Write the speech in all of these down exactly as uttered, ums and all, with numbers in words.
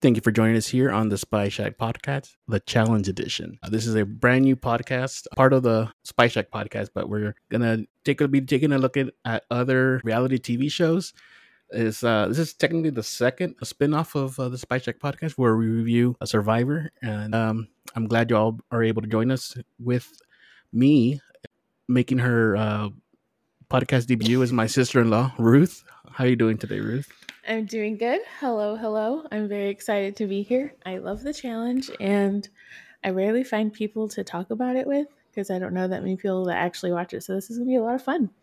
Thank you for joining us here on the Spy Shack podcast, the Challenge Edition. Uh, this is a brand new podcast, part of the Spy Shack podcast, but we're gonna take a, be taking a look at, at other reality T V shows. Is uh, this is technically the second spinoff of uh, the Spy Shack podcast, where we review a Survivor, and um, I'm glad you all are able to join us with me making her uh, podcast debut as my sister-in-law, Ruth. How are you doing today, Ruth? I'm doing good. Hello, hello. I'm very excited to be here. I love the challenge, and I rarely find people to talk about it with because I don't know that many people that actually watch it. So this is going to be a lot of fun.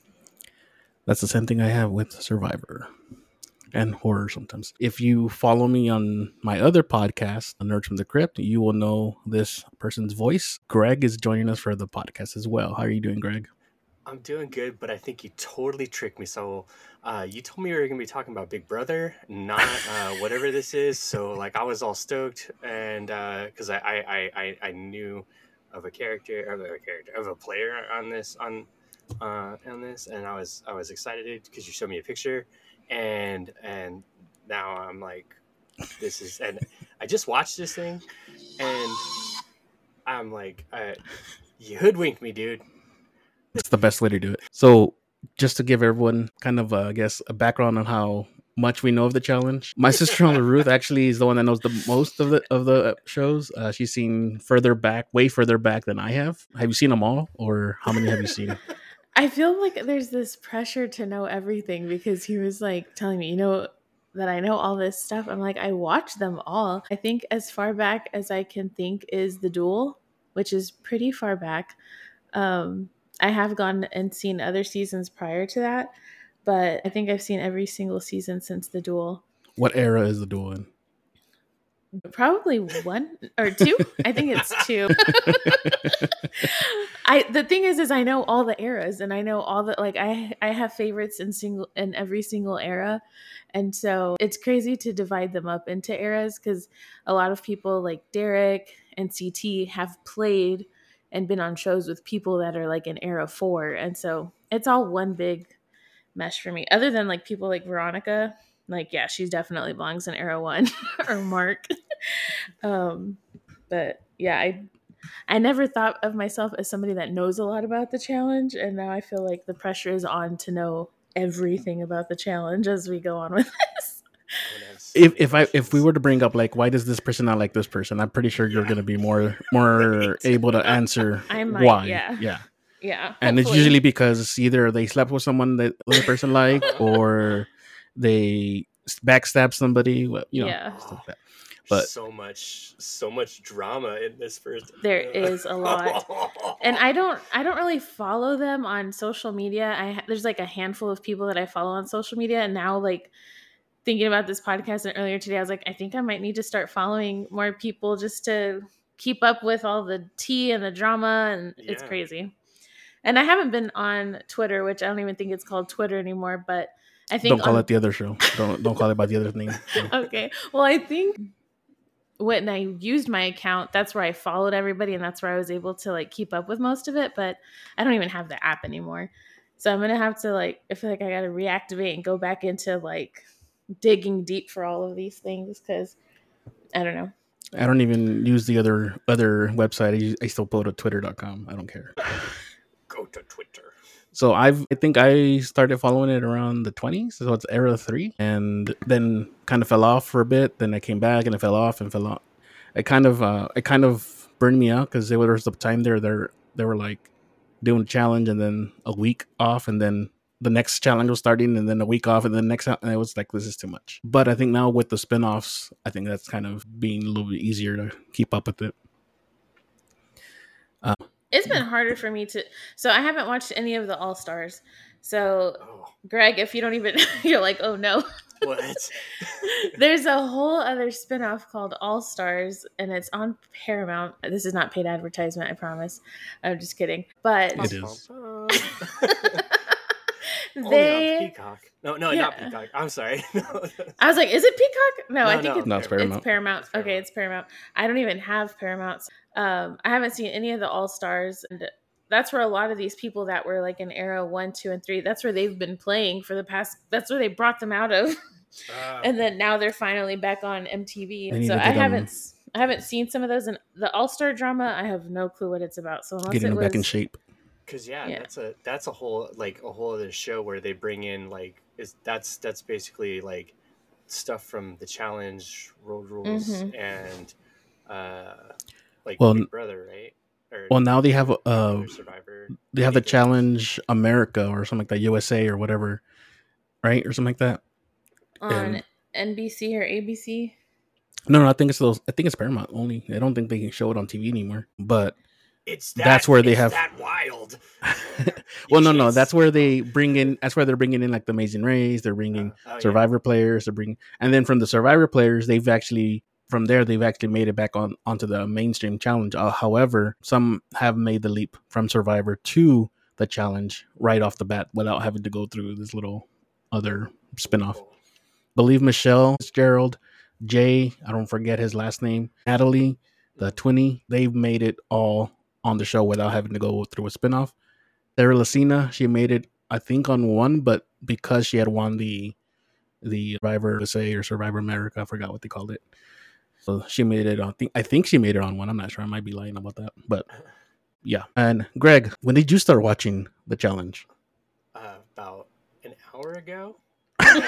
That's the same thing I have with Survivor and horror sometimes. If you follow me on my other podcast, Nerds from the Crypt, you will know this person's voice. Greg is joining us for the podcast as well. How are you doing, Greg? I'm doing good, but I think you totally tricked me. So uh, you told me we were going to be talking about Big Brother, not uh, whatever this is. So like I was all stoked, and because uh, I, I, I I knew of a character of a character of a player on this on uh, on this, and I was I was excited because you showed me a picture, and and now I'm like, this is, and I just watched this thing, and I'm like, uh, you hoodwinked me, dude. It's the best way to do it. So just to give everyone kind of, uh, I guess, a background on how much we know of the challenge. My sister-in-law Ruth actually is the one that knows the most of the of the shows. Uh, she's seen further back, way further back than I have. Have you seen them all, or how many have you seen? I feel like there's this pressure to know everything because he was like telling me, you know, that I know all this stuff. I'm like, I watched them all. I think as far back as I can think is The Duel, which is pretty far back. Um, I have gone and seen other seasons prior to that, but I think I've seen every single season since The Duel. What era is The Duel in? Probably one or two. I think it's two. I the thing is, is I know all the eras, and I know all the like. I I have favorites in single in every single era, and so it's crazy to divide them up into eras because a lot of people like Derek and C T have played and been on shows with people that are like in era four, and so it's all one big mesh for me. Other than like people like Veronica. Like, yeah, she definitely belongs in era one or Mark. um, but yeah, I I never thought of myself as somebody that knows a lot about the challenge. And now I feel like the pressure is on to know everything about the challenge as we go on with this. If if I if we were to bring up like why does this person not like this person, I'm pretty sure you're yeah. going to be more more right. able to answer I might, why. Yeah. Yeah. Yeah. And hopefully. It's usually because either they slept with someone that the person liked or they backstab somebody, you know, yeah. stuff like that. But so much, so much drama in this first. There is a lot, and I don't, I don't really follow them on social media. I there's like a handful of people that I follow on social media, and now like thinking about this podcast and earlier today, I was like, I think I might need to start following more people just to keep up with all the tea and the drama, and yeah. It's crazy. And I haven't been on Twitter, which I don't even think it's called Twitter anymore, but. I think don't call on... it the other show. Don't don't call it by the other name. No. Okay. Well, I think when I used my account, that's where I followed everybody, and that's where I was able to like keep up with most of it. But I don't even have the app anymore, so I'm gonna have to like. I feel like I got to reactivate and go back into like digging deep for all of these things because I don't know. I don't even use the other other website. I, use, I still go to twitter dot com. I don't care. Go to Twitter. So I've, I think I started following it around the twenties. So it's era three, and then kind of fell off for a bit. Then I came back and it fell off and fell off. It kind of, uh, it kind of burned me out because there was a time there, there, they were like doing a challenge and then a week off, and then the next challenge was starting, and then a week off, and then the next, and it was like, this is too much. But I think now with the spinoffs, I think that's kind of being a little bit easier to keep up with it. Uh, It's been harder for me to, so I haven't watched any of the All-Stars. So, oh. Greg, if you don't even, you're like, oh no. What? There's a whole other spinoff called All-Stars, and it's on Paramount. This is not paid advertisement, I promise. I'm just kidding. But it is. They, on Peacock. No, no, yeah. not Peacock. I'm sorry. I was like, is it Peacock? No, no I think no. it's, no, it's, Paramount. it's Paramount. It's Paramount. Okay, it's Paramount. I don't even have Paramount. Um, I haven't seen any of the All-Stars. And that's where a lot of these people that were like in era one, two, and three, that's where they've been playing for the past, that's where they brought them out of. Uh, and then now they're finally back on M T V. They And need so to I get 'em- haven't s- I haven't seen some of those. And the All Star drama, I have no clue what it's about. So unless Getting it them back in was, shape. Cause yeah, Yeah. that's a that's a whole like a whole other show where they bring in like is that's that's basically like stuff from the challenge, road rules, Mhm. and uh like Well, Big Brother, right? Or Well, now they have Big uh Brother, Survivor. they have the anything else. Challenge America or something like that, U S A or whatever, right, or something like that. on And N B C or A B C. no, no, I think it's those. I think it's Paramount only. I don't think they can show it on T V anymore. But It's that, that's where they it's have. that wild. well, no, can't no, that's s- where they bring in. That's where they're bringing in like the Amazing Race. They're bringing Uh, oh, yeah. Survivor players. They're bringing, and then from the Survivor players, they've actually from there they've actually made it back on onto the mainstream challenge. Uh, however, some have made the leap from Survivor to the challenge right off the bat without having to go through this little other spinoff. Cool. Believe Michelle Fitzgerald, Jay, I don't forget his last name, Natalie, the twinny, they've made it all on the show without having to go through a spinoff. Sarah Lucina, she made it, I think, on one, but because she had won the the Survivor U S A or Survivor America, I forgot what they called it. So she made it on. I think I think she made it on one. I'm not sure. I might be lying about that, but yeah. And Greg, when did you start watching the challenge? Uh, about an hour ago. No,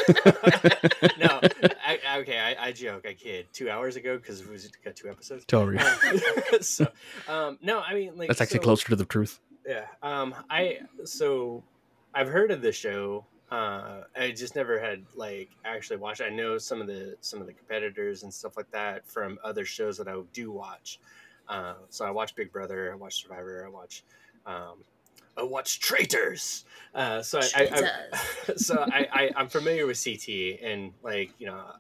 no I, okay, I, I joke, I kid. Two hours ago because we got two episodes. Totally. Um, so, um, no, I mean, like That's actually so, closer to the truth. Yeah. Um, I so I've heard of the show. Uh, I just never had like actually watched. I know some of the some of the competitors and stuff like that from other shows that I do watch. Uh, so I watch Big Brother, I watch Survivor, I watch. Um, I watch Traitors. Uh, so I, I, I so I, I I'm familiar with C T and like you know,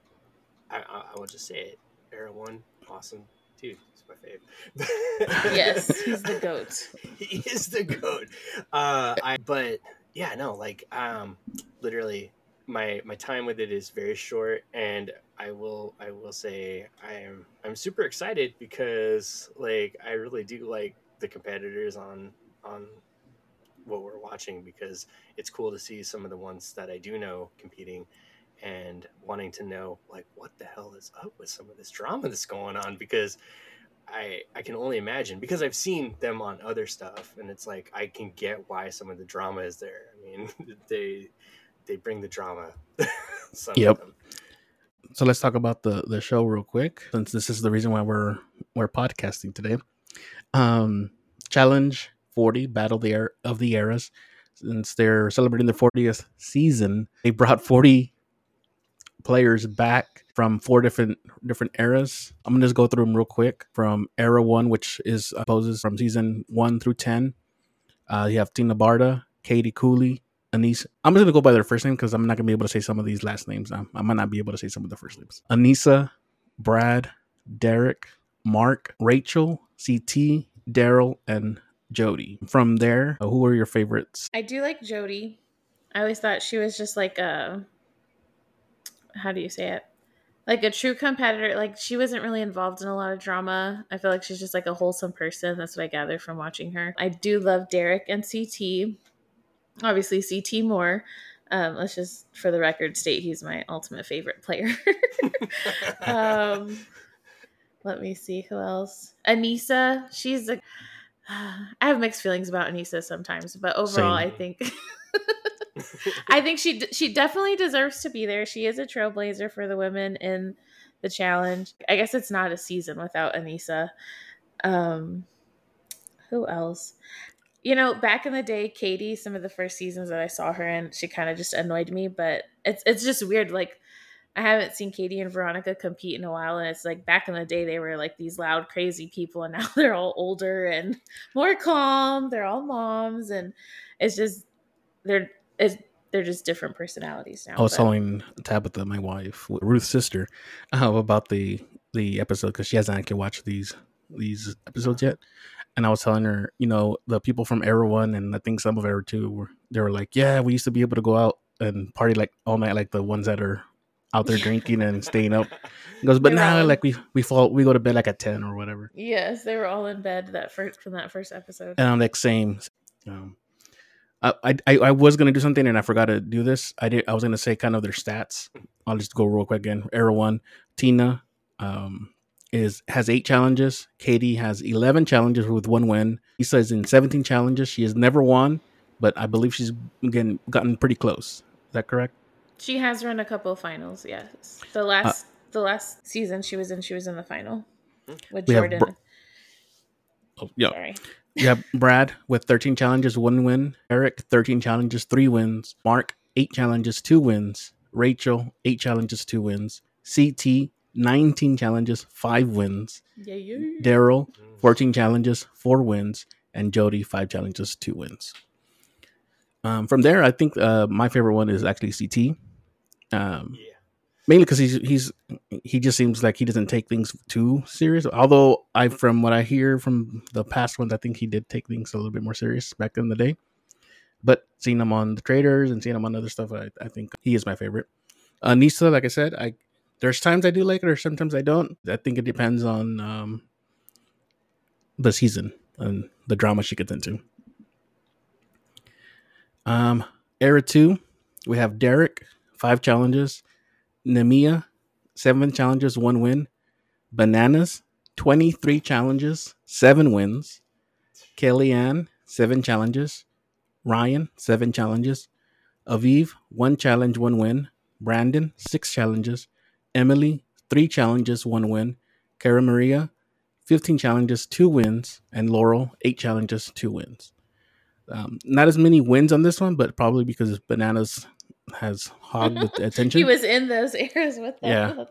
I, I, I will just say it. Era One, awesome dude. He's my fave. Yes, he's the goat. He is the goat. Uh, I but yeah, no, like um, literally my my time with it is very short, and I will I will say I am I'm super excited because like I really do like the competitors on on what we're watching because it's cool to see some of the ones that I do know competing and wanting to know like what the hell is up with some of this drama that's going on because I I can only imagine because I've seen them on other stuff and it's like I can get why some of the drama is there. I mean they they bring the drama. Some Yep. of them. So let's talk about the the show real quick since this is the reason why we're we're podcasting today. Um, Challenge forty, Battle of the, Era, of the Eras. Since they're celebrating their fortieth season, they brought forty players back from four different different eras. I'm gonna just go through them real quick. From Era One, which is uh, poses from season one through ten. Uh, you have Tina Barta, Katie Cooley, Anissa. I'm just gonna go by their first name because I'm not gonna be able to say some of these last names. I, I might not be able to say some of the first names. Anissa, Brad, Derek, Mark, Rachel, C T, Daryl, and Jody. From there, uh, who are your favorites? I do like Jody. I always thought she was just like a, how do you say it? Like a true competitor. Like she wasn't really involved in a lot of drama. I feel like she's just like a wholesome person. That's what I gathered from watching her. I do love Derek and C T. Obviously C T more. Um, let's just, for the record, state he's my ultimate favorite player. um, let me see who else. Anissa. She's a. I have mixed feelings about Anissa sometimes, but overall, Same. I think. I think she she definitely deserves to be there. She is a trailblazer for the women in the challenge. I guess it's not a season without Anissa. Um, who else? You know, back in the day, Katie, some of the first seasons that I saw her in, she kind of just annoyed me. But it's it's just weird. Like, I haven't seen Katie and Veronica compete in a while. And it's like back in the day, they were like these loud, crazy people. And now they're all older and more calm. They're all moms. And it's just, they're, it's, they're just different personalities now. I was but- telling Tabitha, my wife, Ruth's sister, uh, about the the episode because she hasn't actually watched these these episodes yet. And I was telling her, you know, the people from Era One and I think some of Era Two were they were like, yeah, we used to be able to go out and party like all night, like the ones that are out there drinking and staying up. He goes, but They were now all- like we we fall we go to bed like at ten or whatever. Yes, they were all in bed that first from that first episode. And I'm like, same. Um, I, I I was gonna do something and I forgot to do this. I did. I was gonna say kind of their stats. I'll just go real quick again. Era one, Tina um, is has eight challenges. Katie has eleven challenges with one win. Lisa is in seventeen challenges. She has never won, but I believe she's getting gotten pretty close. Is that correct? She has run a couple of finals. Yes, the Uh, last the last season she was in, she was in the final with we have Jordan. Br- oh, yeah. Sorry. You have Brad with thirteen challenges, one win. Eric, thirteen challenges, three wins. Mark, eight challenges, two wins. Rachel, eight challenges, two wins. C T, nineteen challenges, five wins. Yeah, yeah. Daryl, fourteen challenges, four wins. And Jody, five challenges, two wins. Um, from there, I think uh, my favorite one is actually C T. Um, Yeah. mainly because he's he's he just seems like he doesn't take things too serious. Although I, from what I hear from the past ones, I think he did take things a little bit more serious back in the day. But seeing him on the traders and seeing him on other stuff, I, I think he is my favorite. Uh, Nisa, like I said, I there's times I do like it, or sometimes I don't. I think it depends on um, the season and the drama she gets into. Um, Era two, we have Derek, five challenges. Nemia, seven challenges, one win. Bananas, twenty-three challenges, seven wins. Kellyanne, seven challenges. Ryan, seven challenges. Aviv, one challenge, one win. Brandon, six challenges. Emily, three challenges, one win. Cara Maria, fifteen challenges, two wins. And Laurel, eight challenges, two wins. Um, not as many wins on this one, but probably because Bananas has hogged the attention. He was in those eras with them. Yeah.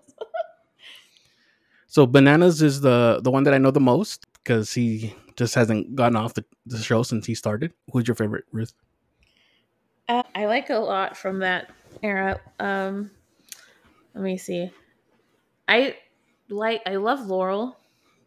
So Bananas is the the one that I know the most because he just hasn't gotten off the, the show since he started. Who's your favorite, Ruth? Uh, I like a lot from that era. Um, let me see. I like. I love Laurel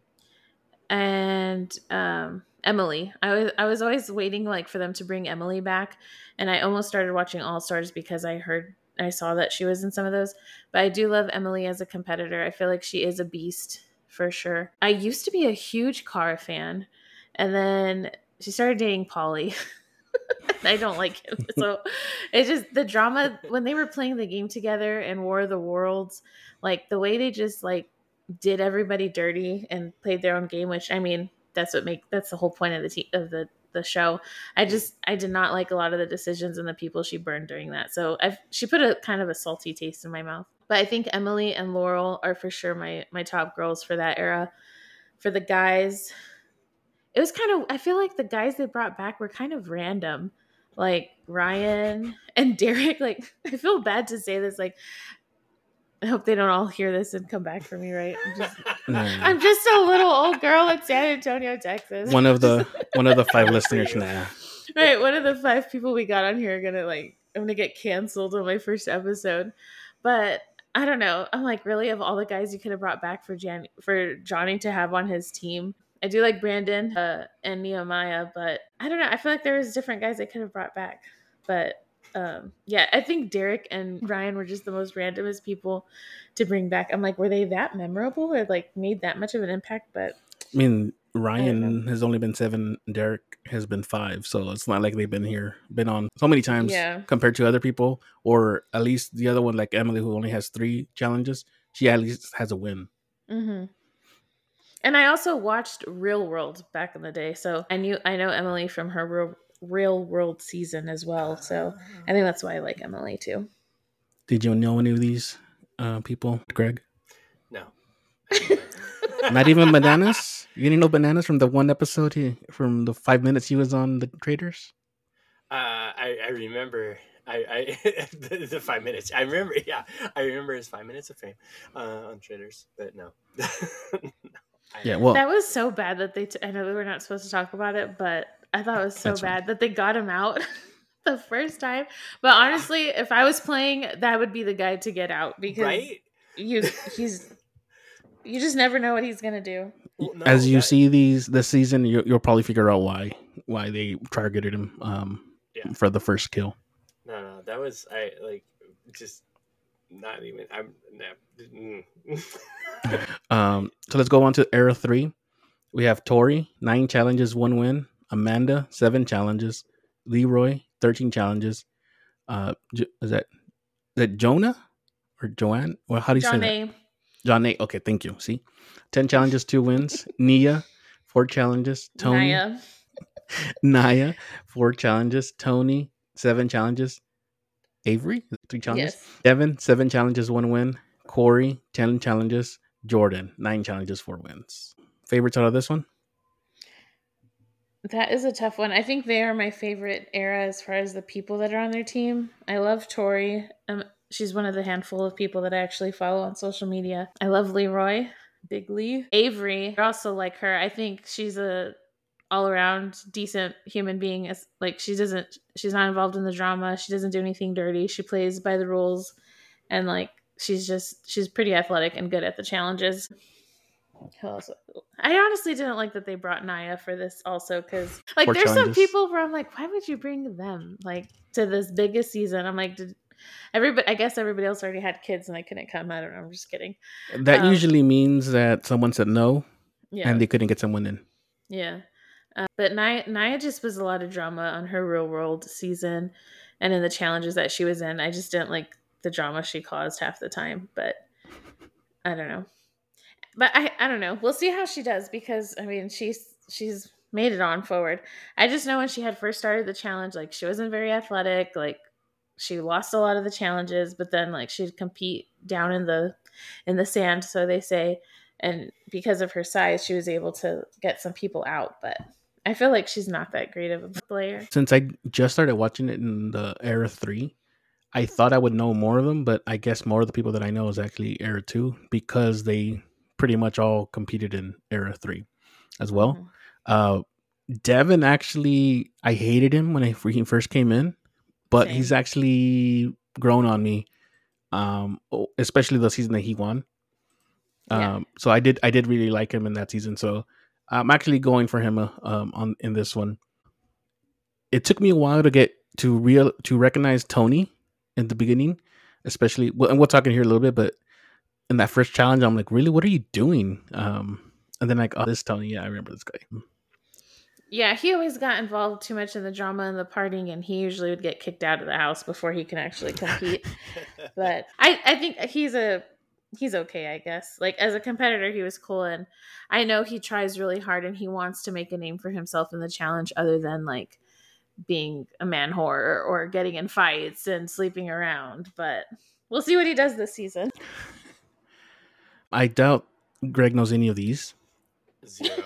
and um, Emily. I was I was always waiting like for them to bring Emily back, and I almost started watching All Stars because I heard I saw that she was in some of those. But I do love Emily as a competitor. I feel like she is a beast for sure. I used to be a huge Cara fan, and then she started dating Pauly. I don't like him. So it's just the drama when they were playing the game together and War of the Worlds, like the way they just like did everybody dirty and played their own game, which I mean, that's what make that's the whole point of the te- of the the show. I just I did not like a lot of the decisions and the people she burned during that. So I've she put a kind of a salty taste in my mouth. But I think Emily and Laurel are for sure my my top girls for that era. For the guys, it was kind of I feel like the guys they brought back were kind of random. Like Ryan and Derek, like I feel bad to say this, like I hope they don't all hear this and come back for me, right? I'm just, No. I'm just a little old girl in San Antonio, Texas. One of the one of the five listeners. Nah. Right, one of the five people we got on here are gonna like I'm gonna get canceled on my first episode. But I don't know. I'm like, really, of all the guys you could have brought back for Jan for Johnny to have on his team. I do like Brandon uh, and Nehemiah, but I don't know. I feel like there was different guys they could have brought back. But um, yeah, I think Derek and Ryan were just the most randomest people to bring back. I'm like, were they that memorable or like made that much of an impact? But I mean, Ryan has only been seven. Derek has been five, so it's not like they've been here, been on so many times yeah. compared to other people, or at least the other one, like Emily, who only has three challenges. She at least has a win. Mm-hmm. And I also watched Real World back in the day, so I knew I know Emily from her Real, Real World season as well. So I think that's why I like Emily too. Did you know any of these uh, people, Greg? No. Not even Bananas? You didn't know Bananas from the one episode he, from the five minutes he was on the Traders? Uh, I, I remember I, I the, the five minutes. I remember, yeah, I remember his five minutes of fame uh, on Traders, but no. no yeah, well, that was so bad that they. T- I know we were not supposed to talk about it, but I thought it was so bad right. that they got him out the first time. But honestly, if I was playing, that would be the guy to get out because right? you he's you just never know what he's gonna do. Well, no, as you that, see these this season, you, you'll probably figure out why why they targeted him um, yeah. for the first kill. No, no, that was I like just not even. I'm. No. um, so let's go on to era three. We have Tori, nine challenges, one win. Amanda, seven challenges. Leroy, thirteen challenges. Uh, J- is that is that Jonah or Joanne? Well, how do you say John that? A. John A. Okay, thank you. See, ten challenges, two wins. Nia, four challenges. Tony, Naya. Naya, four challenges. Tony, seven challenges. Avery, three challenges. Yes. Devin, seven challenges, one win. Corey, ten challenges. Jordan, nine challenges, four wins. Favorites out of this one? That is a tough one. I think they are my favorite era as far as the people that are on their team. I love Tori. Um, she's one of the handful of people that I actually follow on social media. I love Leroy, Big Lee. Avery, I also like her. I think she's a all around decent human being. It's like she doesn't, she's not involved in the drama. She doesn't do anything dirty. She plays by the rules, and like she's just she's pretty athletic and good at the challenges. Who else? I honestly didn't like that they brought Naya for this also, because like Four there's some challenges. people where I'm like, why would you bring them like to this biggest season? I'm like, did everybody? I guess everybody else already had kids and they couldn't come. I don't know. I'm just kidding. That Um, usually means that someone said no Yeah, and they couldn't get someone in. yeah. Uh, but Naya, Naya just was a lot of drama on her Real World season, and in the challenges that she was in. I just didn't like the drama she caused half the time. But I don't know. But I, I don't know. We'll see how she does, because I mean she's she's made it on forward. I just know when she had first started the challenge, like she wasn't very athletic. Like she lost a lot of the challenges, but then like she'd compete down in the in the sand, so they say. And because of her size, she was able to get some people out. But I feel like she's not that great of a player. Since I just started watching it in the Era three, I thought I would know more of them, but I guess more of the people that I know is actually Era two, because they pretty much all competed in Era three as well. Mhm. Uh, Devin, actually, I hated him when I, when he first came in, but Same. he's actually grown on me, um, especially the season that he won. Yeah. Um, so I did I did really like him in that season. So I'm actually going for him uh, um, on in this one. It took me a while to get to real to recognize Tony in the beginning, especially. Well, and we'll talk in here a little bit, but in that first challenge, I'm like, really, what are you doing? Um, and then like, oh, this Tony, yeah, I remember this guy. Yeah, he always got involved too much in the drama and the partying, and he usually would get kicked out of the house before he can actually compete. But I, I think he's a he's okay, I guess. Like as a competitor, he was cool, and I know he tries really hard and he wants to make a name for himself in the challenge, other than like being a man whore or getting in fights and sleeping around. But we'll see what he does this season. I doubt Greg knows any of these. Zero.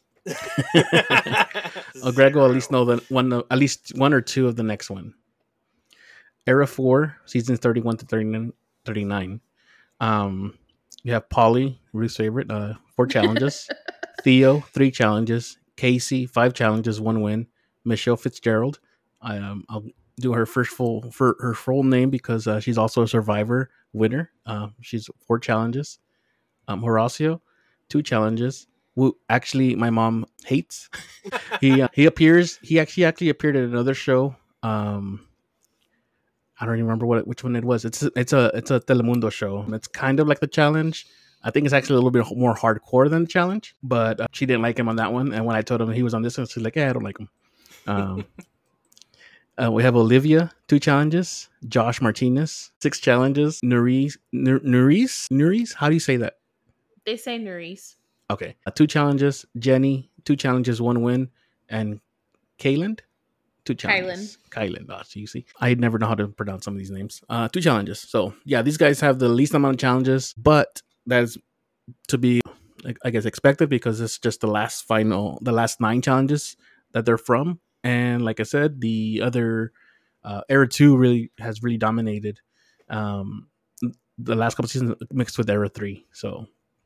Oh, Greg will at least know that one, at least one or two of the next one. Era four, seasons thirty-one to thirty-nine. Um, you have Polly, Ruth's favorite, uh, four challenges. Theo, three challenges. Casey, five challenges, one win. Michelle Fitzgerald, I, um, I'll do her first full for her full name because uh, she's also a Survivor winner. Uh, she's four challenges. Um, Horacio, two challenges. Who actually my mom hates. he uh, he appears. He actually actually appeared at another show. Um, I don't even remember what it, which one it was. It's it's a it's a Telemundo show. It's kind of like the challenge. I think it's actually a little bit more hardcore than the challenge. But uh, she didn't like him on that one. And when I told him he was on this one, she's like, "Yeah, I don't like him." Um, uh, we have Olivia, two challenges. Josh Martinez, six challenges. Nuris, Nuris, Nuris. How do you say that? They say Nerys. Okay. Uh, two challenges. Jenny, two challenges, one win. And Kayland, two challenges. Kylan. Oh, so you see. I never know how to pronounce some of these names. Uh, two challenges. So, yeah, these guys have the least amount of challenges, but that's to be, I guess, expected because it's just the last final, the last nine challenges that they're from. And like I said, the other, uh, Era two really has really dominated um, the last couple seasons mixed with Era three. So,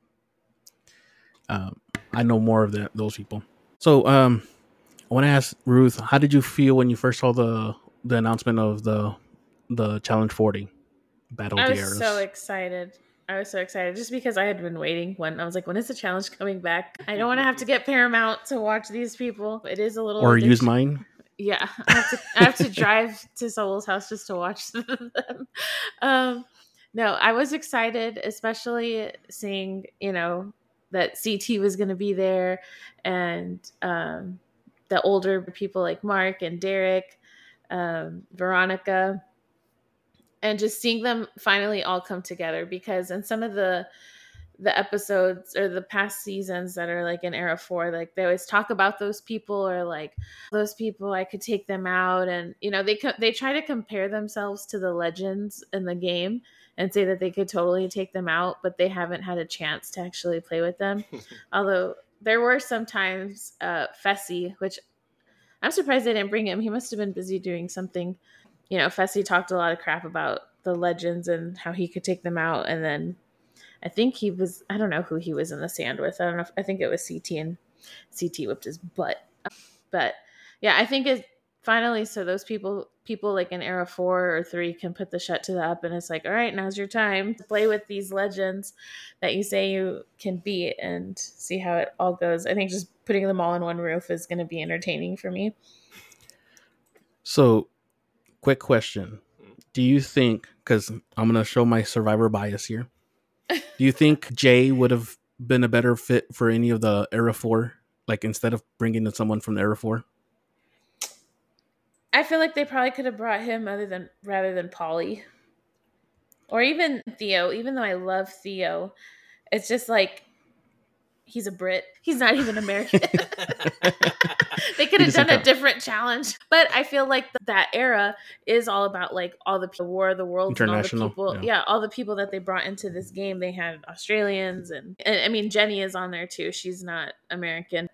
Um, I know more of the, those people. So um, I want to ask Ruth, how did you feel when you first saw the the announcement of the the Challenge forty Battle of I the was Eras? so excited. I was so excited just because I had been waiting. When I was like, when is the challenge coming back? I don't want to have to get Paramount to watch these people. It is a little or addiction. use mine. Yeah, I have to, I have to drive to Saul's house just to watch them. Um, no, I was excited, especially seeing, you know, that C T was going to be there, and um, the older people like Mark and Derek. um, Veronica, and just seeing them finally all come together, because in some of the the episodes or the past seasons that are like in era four, like they always talk about those people, or like those people, I could take them out, and you know they co- they try to compare themselves to the legends in the game and say that they could totally take them out, but they haven't had a chance to actually play with them. Although there were sometimes uh Fessy, which I'm surprised they didn't bring him. He must have been busy doing something. You know, Fessy talked a lot of crap about the legends and how he could take them out, and then I think he was, I don't know who he was in the sand with. I don't know. If, I think it was C T, and C T whipped his butt. But yeah, I think it finally, so those people, people like in era four or three can put the shut to the up, and it's like, all right, now's your time to play with these legends that you say you can beat and see how it all goes. I think just putting them all in one roof is going to be entertaining for me. So, quick question. Do you think, because I'm going to show my survivor bias here, do you think Jay would have been a better fit for any of the Era four? Like, instead of bringing in someone from the Era four? I feel like they probably could have brought him other than rather than Polly. Or even Theo. Even though I love Theo, it's just like, he's a Brit. He's not even American. They could have done a different challenge. But I feel like th- that era is all about like all the, the War of the Worlds and all the people. Yeah. yeah, all the people that they brought into this game. They had Australians. And, and I mean, Jenny is on there too. She's not American.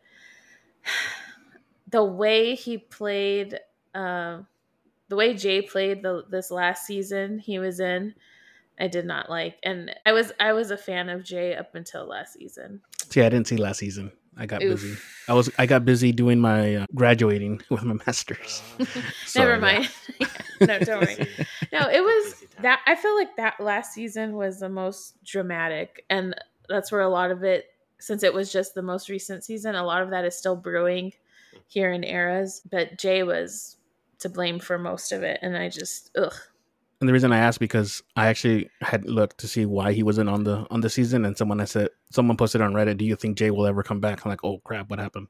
The way he played, uh, the way Jay played the, this last season he was in, I did not like. And I was I was a fan of Jay up until last season. See, I didn't see last season. I got Oof. busy. I was I got busy doing my uh, graduating with my master's. So, Never mind. Yeah. Yeah. No, don't worry. No, it was that. I feel like that last season was the most dramatic, and that's where a lot of it, since it was just the most recent season, a lot of that is still brewing here in Eras. But Jay was to blame for most of it, and I just ugh. And the reason I asked, because I actually had looked to see why he wasn't on the on the season, and someone I said someone posted on Reddit, "Do you think Jay will ever come back?" I'm like, "Oh crap, what happened?"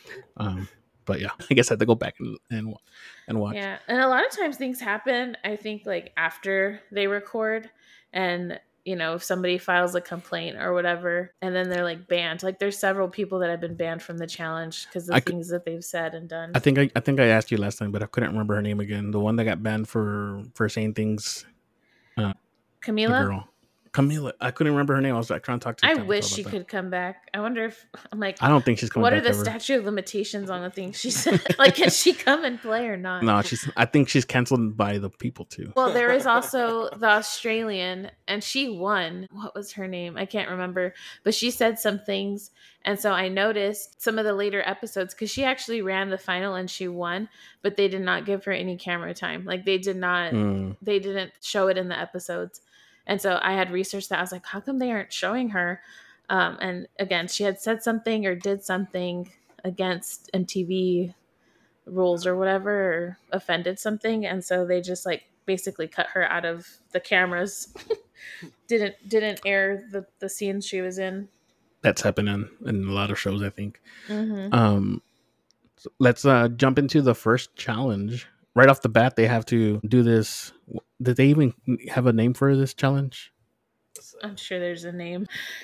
Um, but yeah, I guess I had to go back and and, and watch. Yeah, and a lot of times things happen, I think, like after they record, and you know, if somebody files a complaint or whatever, and then they're like banned. Like there's several people that have been banned from the challenge because of I things could, that they've said and done. I think I, I think I asked you last time, but I couldn't remember her name again. The one that got banned for for saying things. Uh, Camila. Girl. Camila. I couldn't remember her name. I was like trying to talk to. I wish she that. could come back. I wonder if I'm like. I don't think she's coming. What back are the ever. statute of limitations on the things she said? Like, can she come and play or not? No, she's. I think she's canceled by the people too. Well, there is also the Australian, and she won. What was her name? I can't remember, but she said some things, and so I noticed some of the later episodes because she actually ran the final and she won, but they did not give her any camera time. Like they did not. Mm. They didn't show it in the episodes. And so I had researched that. I was like, how come they aren't showing her? Um, and again, she had said something or did something against M T V rules or whatever, or offended something. And so they just like basically cut her out of the cameras. didn't didn't air the, the scenes she was in. That's happening in a lot of shows, I think. Mm-hmm. Um, so let's uh, jump into the first challenge. Right off the bat, they have to do this. Did they even have a name for this challenge? I'm sure there's a name.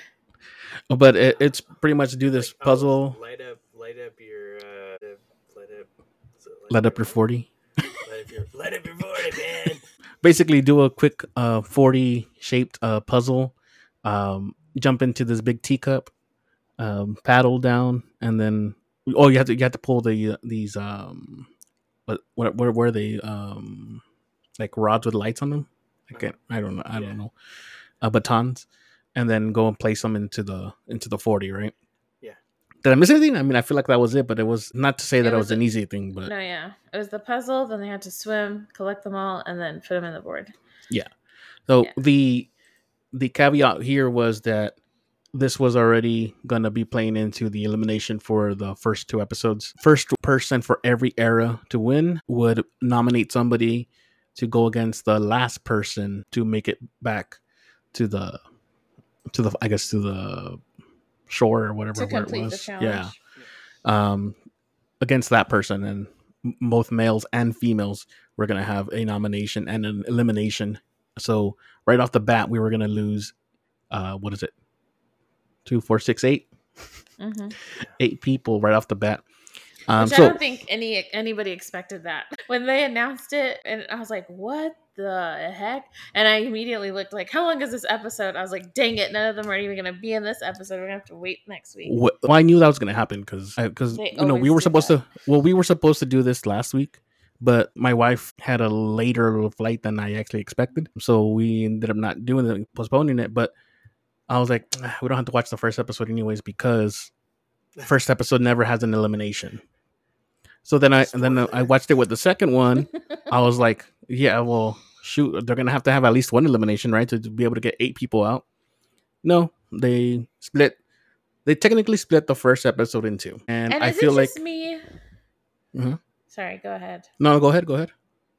Oh, but it, it's pretty much do this like, puzzle. Oh, light up, light up your, uh, light up, light, light up your forty. Light up your, light up your forty, man. Basically, do a quick uh, forty shaped uh, puzzle. Um, jump into this big teacup, um, paddle down, and then oh, you have to you have to pull the these um. But what where were they? Um, like rods with lights on them? I can't. I don't know. I yeah. don't know. Uh, batons, and then go and place them into the into the forty. Right? Yeah. Did I miss anything? I mean, I feel like that was it, but it was not to say that it was, it was an a, easy thing. But no, yeah, it was the puzzle. Then they had to swim, collect them all, and then put them in the board. Yeah. So yeah. the the caveat here was that this was already going to be playing into the elimination for the first two episodes. First person for every era to win would nominate somebody to go against the last person to make it back to the, to the, I guess, to the shore or whatever to where complete it was. The challenge. Yeah. Um, against that person. And m- both males and females were going to have a nomination and an elimination. So right off the bat, we were going to lose, uh, what is it? Two, four, six, eight, Mm-hmm. eight people right off the bat. Um, Which I so don't think any anybody expected that when they announced it, and I was like, "What the heck?" And I immediately looked like, "How long is this episode?" I was like, "Dang it! None of them are even going to be in this episode. We're going to have to wait next week." wh- well, I knew that was going to happen because because They you know we always were do supposed that. to. Well, we were supposed to do this last week, but my wife had a later flight than I actually expected, so we ended up not doing it, postponing it. But I was like, "Ah, we don't have to watch the first episode anyways because first episode never has an elimination." So then I and then I Spoiler. watched it with the second one. I was like, yeah, well, shoot, they're gonna have to have at least one elimination, right, to, to be able to get eight people out. No, they split. They technically split the first episode in two, and, And I is feel it like just me? Mhm. Sorry, go ahead. No, go ahead, go ahead.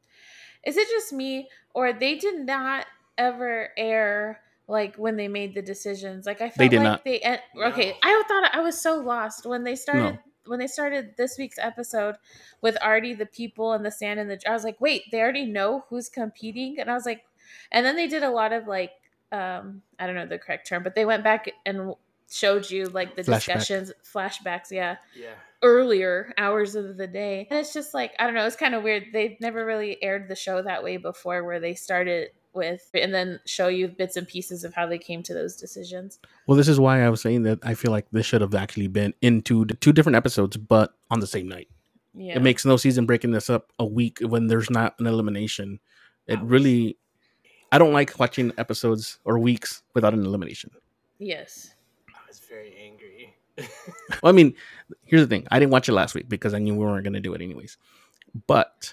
Is it just me, or they did not ever air like when they made the decisions? Like I They felt did like not. they en- okay. No. I thought I was so lost when they started No. when they started this week's episode with Artie, the people, and the sand and the. I was like, wait, they already know who's competing, and I was like, and then they did a lot of like, um, I don't know the correct term, but they went back and showed you like the Flashback. discussions, flashbacks, yeah, Yeah. earlier hours of the day. And it's just like, I don't know, it's kind of weird. They've never really aired the show that way before, where they started with and then show you bits and pieces of how they came to those decisions. Well, this is why I was saying that I feel like this should have actually been into two different episodes, but on the same night. Yeah. It makes no sense in breaking this up a week when there's not an elimination. It I was- really, I don't like watching episodes or weeks without an elimination. Yes. I was very angry. Well, I mean, here's the thing. I didn't watch it last week because I knew we weren't going to do it anyways. But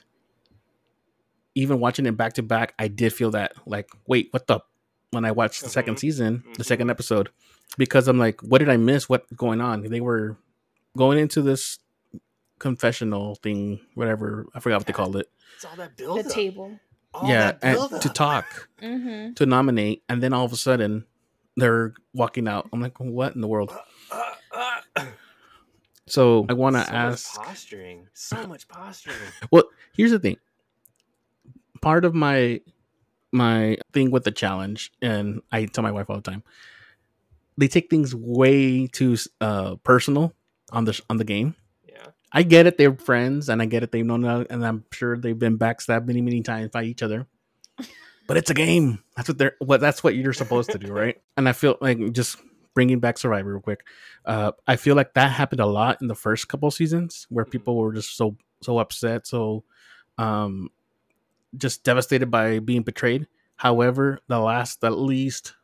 even watching it back to back, I did feel that like, wait, what the? When I watched the second Mhm. season, the Mhm. second episode, because I'm like, what did I miss? What's going on? They were going into this confessional thing, whatever. I forgot what they called it. It's all that The build up. table. All yeah, that and build to up. talk, Mm-hmm. to nominate, and then all of a sudden they're walking out. I'm like, what in the world? Uh, uh, uh. So I want to So much ask. posturing. So much posturing. Well, here's the thing. Part of my my thing with the challenge, and I tell my wife all the time, they take things way too uh, personal on the on the game. Yeah. I get it; they're friends, and I get it; they've known, and I'm sure they've been backstabbed many, many times by each other. But it's a game. That's what they're. What that's what you're supposed to do, right? And I feel like just bringing back Survivor real quick. Uh, I feel like that happened a lot in the first couple seasons, where people were just so so upset, so um, just devastated by being betrayed. However, the last at least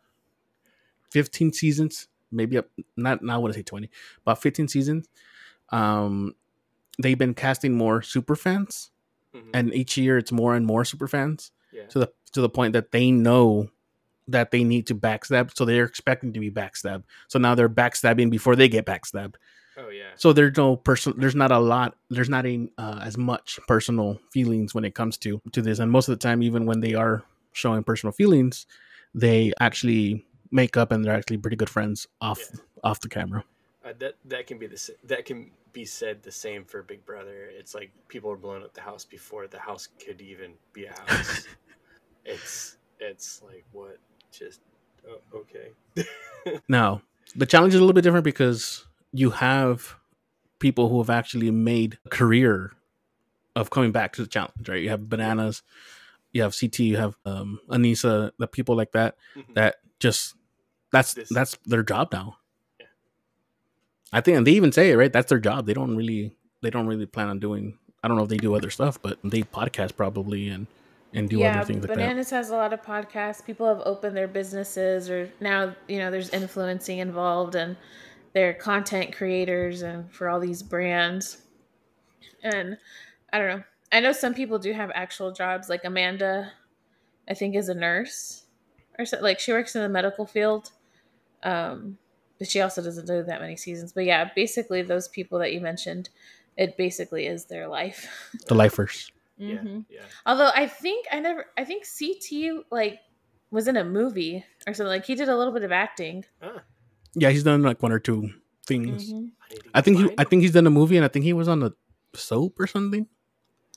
fifteen seasons, maybe up, not not I want to say twenty, about fifteen seasons, um, they've been casting more super fans, Mhm. and each year it's more and more super fans Yeah. to the to the point that they know that they need to backstab, so they're expecting to be backstabbed. So now they're backstabbing before they get backstabbed. Oh yeah. So there's no person. There's not a lot. There's not a, uh, as much personal feelings when it comes to to this. And most of the time, even when they are showing personal feelings, they actually make up and they're actually pretty good friends off Yeah. off the camera. Uh, that that can be the sa- that can be said the same for Big Brother. It's like people are blowing up the house before the house could even be a house. it's it's like what just oh, okay. Now the challenge is a little bit different because you have people who have actually made a career of coming back to the challenge, right? You have Bananas, you have C T, you have um, Anissa, the people like that Mhm. that just that's This- that's their job now. Yeah. I think, and they even say it, right? That's their job. They don't really they don't really plan on doing. I don't know if they do other stuff, but they podcast probably and and do yeah, other things like that. Bananas has a lot of podcasts. People have opened their businesses, or now you know there's influencing involved, and they're content creators, and for all these brands. And I don't know. I know some people do have actual jobs. Like Amanda, I think, is a nurse, or so, like she works in the medical field. Um, but she also doesn't do that many seasons. But yeah, basically those people that you mentioned, it basically is their life. The lifers. Yeah, Mhm. yeah. Although I think I never, I think C T like was in a movie or something. Like he did a little bit of acting. Ah, Yeah, he's done like one or two things. Mhm. I, need to I think he, find I him. think he's done a movie, and I think he was on a soap or something.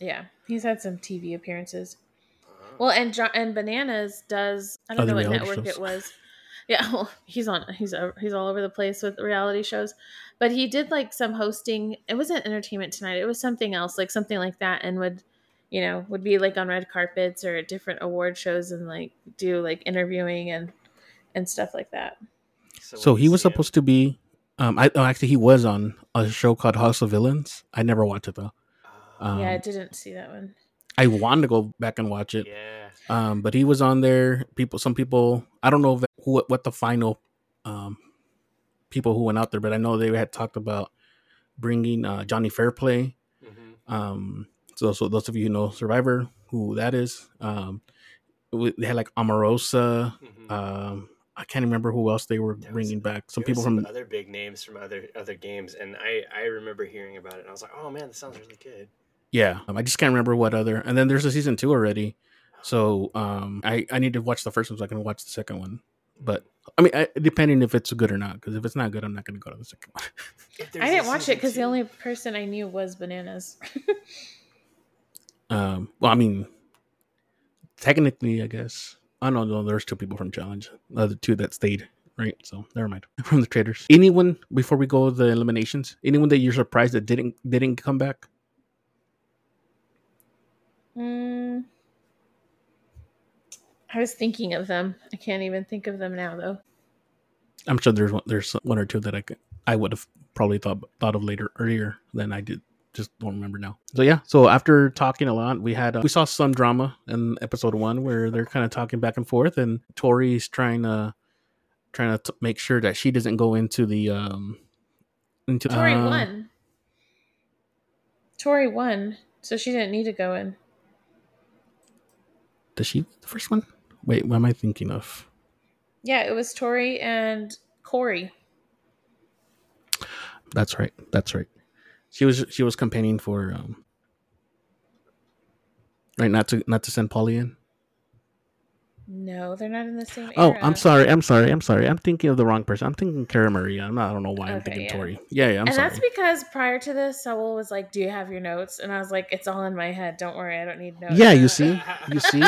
Yeah, he's had some T V appearances. Oh. Well, and jo- and Bananas does, I don't Other know what reality network shows. it was. Yeah, well, he's on he's o- he's all over the place with reality shows, but he did like some hosting. It wasn't Entertainment Tonight. It was something else, like something like that, and would, you know, would be like on red carpets or at different award shows and like do like interviewing and and stuff like that. So, So when you he was see him, supposed to be. Um, I oh, actually he was on a show called House of Villains. I never watched it though. oh, Yeah, I Um, didn't see that one. I wanted to go back and watch it. yeah, Um, but he was on there. People, some people, I don't know if, who what the final um people who went out there, but I know they had talked about bringing uh, Johnny Fairplay. hmm Um, so so those of you who know Survivor, who that is, um, we- they had like Omarosa. hmm Um, I can't remember who else they were There was bringing back. Some there people was some from other big names from other other games, and I I remember hearing about it, and I was like, oh man, this sounds really good. yeah. Um, I just can't remember what other. And then there's a season two already. So um, I I need to watch the first one so I can watch the second one. But I mean, I, depending if it's good or not, because if it's not good, I'm not going to go to the second one. If I there's a didn't watch it season because the two- only person I knew was Bananas. um, well, I mean, technically, I guess. I don't know. There's two people from Challenge. The other two that stayed, right? So never mind. From the traders. Anyone before we go to the eliminations? Anyone that you're surprised that didn't didn't come back? Mm, I was thinking of them. I can't even think of them now, though. I'm sure there's one, there's one or two that I could, I would have probably thought thought of later earlier than I did. Just don't remember now. So yeah. So after talking a lot, we had uh, we saw some drama in episode one where they're kind of talking back and forth, and Tori's trying to trying to t- make sure that she doesn't go into the um into Tori uh, won. Tori won, so she didn't need to go in. Does she the first one? Wait, what am I thinking of? Yeah, it was Tori and Corey. That's right. That's right. She was she was campaigning for um right not to not to send Polly in. No, they're not in the same Oh, era. I'm sorry. I'm sorry. I'm sorry. I'm thinking of the wrong person. I'm thinking Cara Maria. I'm not. I don't know why I'm Okay, thinking yeah. Tori. Yeah, yeah. I'm and sorry. that's because prior to this, Saul was like, "Do you have your notes?" And I was like, "It's all in my head. Don't worry, I don't need notes." Yeah, you see, you see,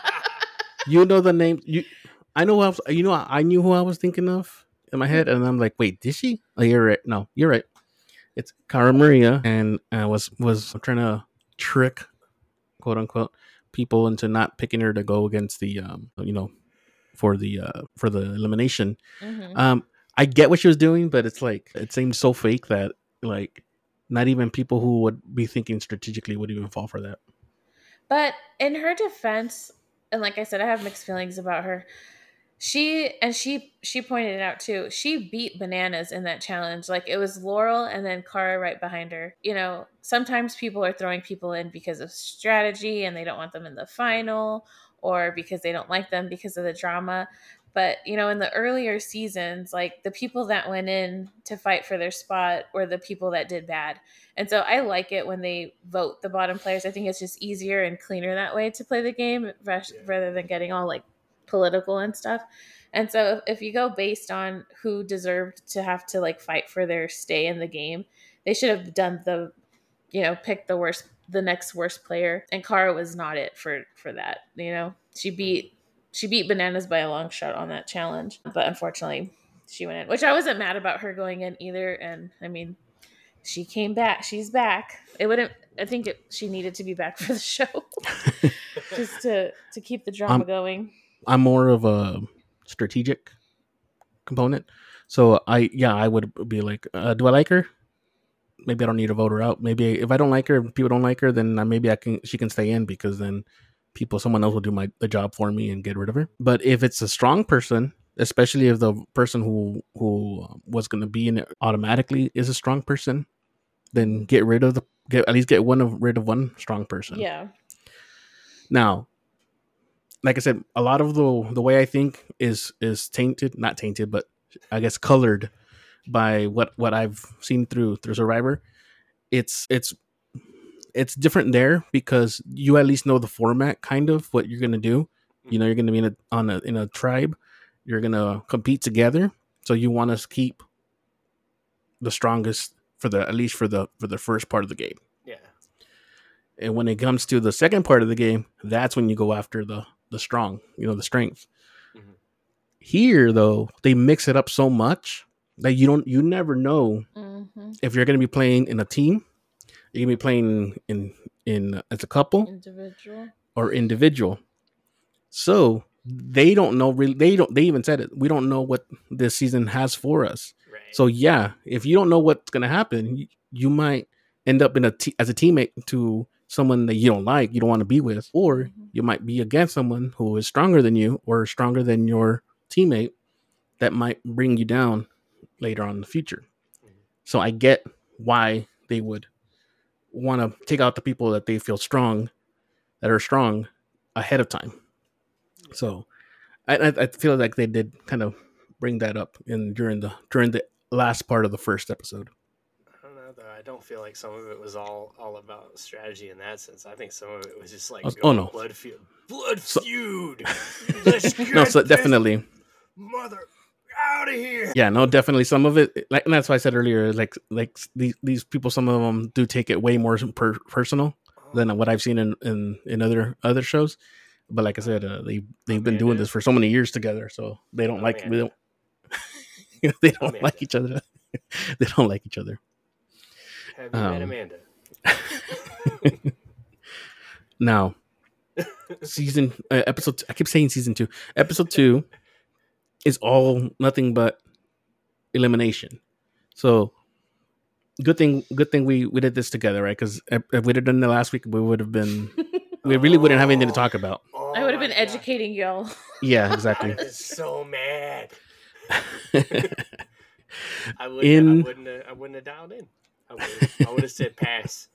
you know the name. You, I know. Who I was, you know, I, I knew who I was thinking of in my head, and I'm like, wait, did she? Oh, you're right. No, you're right. It's Cara Maria, and I was was trying to trick, quote unquote, people into not picking her to go against the, um, you know, for the uh for the elimination. Mhm. Um, I get what she was doing, but it's like it seemed so fake that like not even people who would be thinking strategically would even fall for that. But in her defense, and like I said, I have mixed feelings about her. She and she she pointed it out too. She beat Bananas in that challenge. Like it was Laurel and then Cara right behind her. You know, sometimes people are throwing people in because of strategy and they don't want them in the final, or because they don't like them because of the drama. But, you know, in the earlier seasons, like the people that went in to fight for their spot were the people that did bad. And so I like it when they vote the bottom players. I think it's just easier and cleaner that way to play the game ras- Yeah. rather than getting all like political and stuff. And so if, if you go based on who deserved to have to like fight for their stay in the game, they should have done the, you know, pick the worst, the next worst player. And Cara was not it for for that. You know, she beat she beat Bananas by a long shot on that challenge, but unfortunately she went in, which I wasn't mad about her going in either. And I mean, she came back. She's back. It wouldn't. I think it, she needed to be back for the show, just to to keep the drama Um, going. I'm more of a strategic component, so I yeah I would be like, uh, do I like her? Maybe I don't need to vote her out. Maybe if I don't like her, if people don't like her, then maybe I can she can stay in because then people someone else will do my the job for me and get rid of her. But if it's a strong person, especially if the person who who was going to be in it automatically is a strong person, then get rid of the get at least get one of rid of one strong person. Yeah. Now, like I said, a lot of the the way I think is is tainted, not tainted, but I guess colored by what what I've seen through through Survivor. It's it's it's different there because you at least know the format, kind of what you're gonna do. You know, you're gonna be in a on a in a tribe. You're gonna compete together, so you want to keep the strongest for the at least for the for the first part of the game. Yeah. And when it comes to the second part of the game, that's when you go after the the strong, you know, the strength. Mm-hmm. Here, though, they mix it up so much that you don't, you never know Mm-hmm. if you're going to be playing in a team, you're going to be playing in in as a couple Individual. or individual. So they don't know really. They don't. They even said it. We don't know what this season has for us. Right. So yeah, if you don't know what's going to happen, you, you might end up in a t- as a teammate to someone that you don't like, you don't want to be with, or Mm-hmm. you might be against someone who is stronger than you or stronger than your teammate that might bring you down later on in the future. Mhm. So I get why they would want to take out the people that they feel strong, that are strong ahead of time. So I, I, I feel like they did kind of bring that up in during the during the last part of the first episode. I don't know though. I don't feel like some of it was all all about strategy in that sense. I think some of it was just like Oh, going oh, no. blood feud, blood So- feud. Let's get No, so this definitely. mother out of here. Yeah, no, definitely. Some of it, like, and that's why I said earlier, like, like these these people, some of them do take it way more per- personal than what I've seen in, in, in other other shows. But like I said, uh, they they've been doing Amanda. this for so many years together, so they don't like they Amanda. don't they don't Amanda. like each other. They don't like each other. Have you met Um, Amanda? Now, season uh, episode. I keep saying season two. Episode two is all nothing but elimination. So good thing, good thing we we did this together, right? Because if, if we'd have done it last week, we would have been. We really wouldn't have anything to talk about. Oh I would have been my God. educating y'all. Yeah, I exactly. was so mad. I wouldn't. In- I wouldn't. Have, I wouldn't have dialed in. I would. I would have said pass.